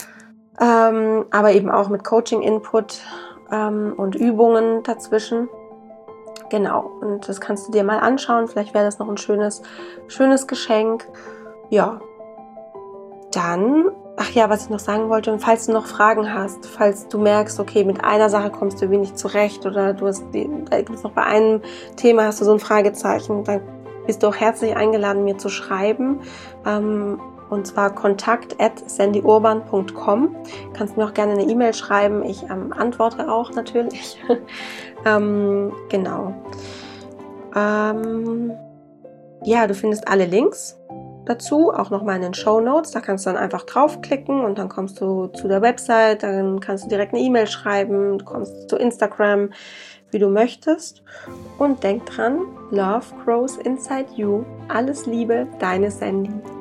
aber eben auch mit Coaching-Input und Übungen dazwischen. Genau, und das kannst du dir mal anschauen. Vielleicht wäre das noch ein schönes Geschenk. Ja, dann, was ich noch sagen wollte, und falls du noch Fragen hast, falls du merkst, okay, mit einer Sache kommst du wenig zurecht, oder da gibt es noch bei einem Thema, hast du so ein Fragezeichen, dann bist du auch herzlich eingeladen, mir zu schreiben. Und zwar kontakt@sandyurban.com. Kannst mir auch gerne eine E-Mail schreiben. Ich antworte auch natürlich. Genau. Du findest alle Links dazu, auch nochmal in den Shownotes. Da kannst du dann einfach draufklicken und dann kommst du zu der Website, dann kannst du direkt eine E-Mail schreiben, du kommst zu Instagram, wie du möchtest. Und denk dran, Love grows inside you. Alles Liebe, deine Sandy.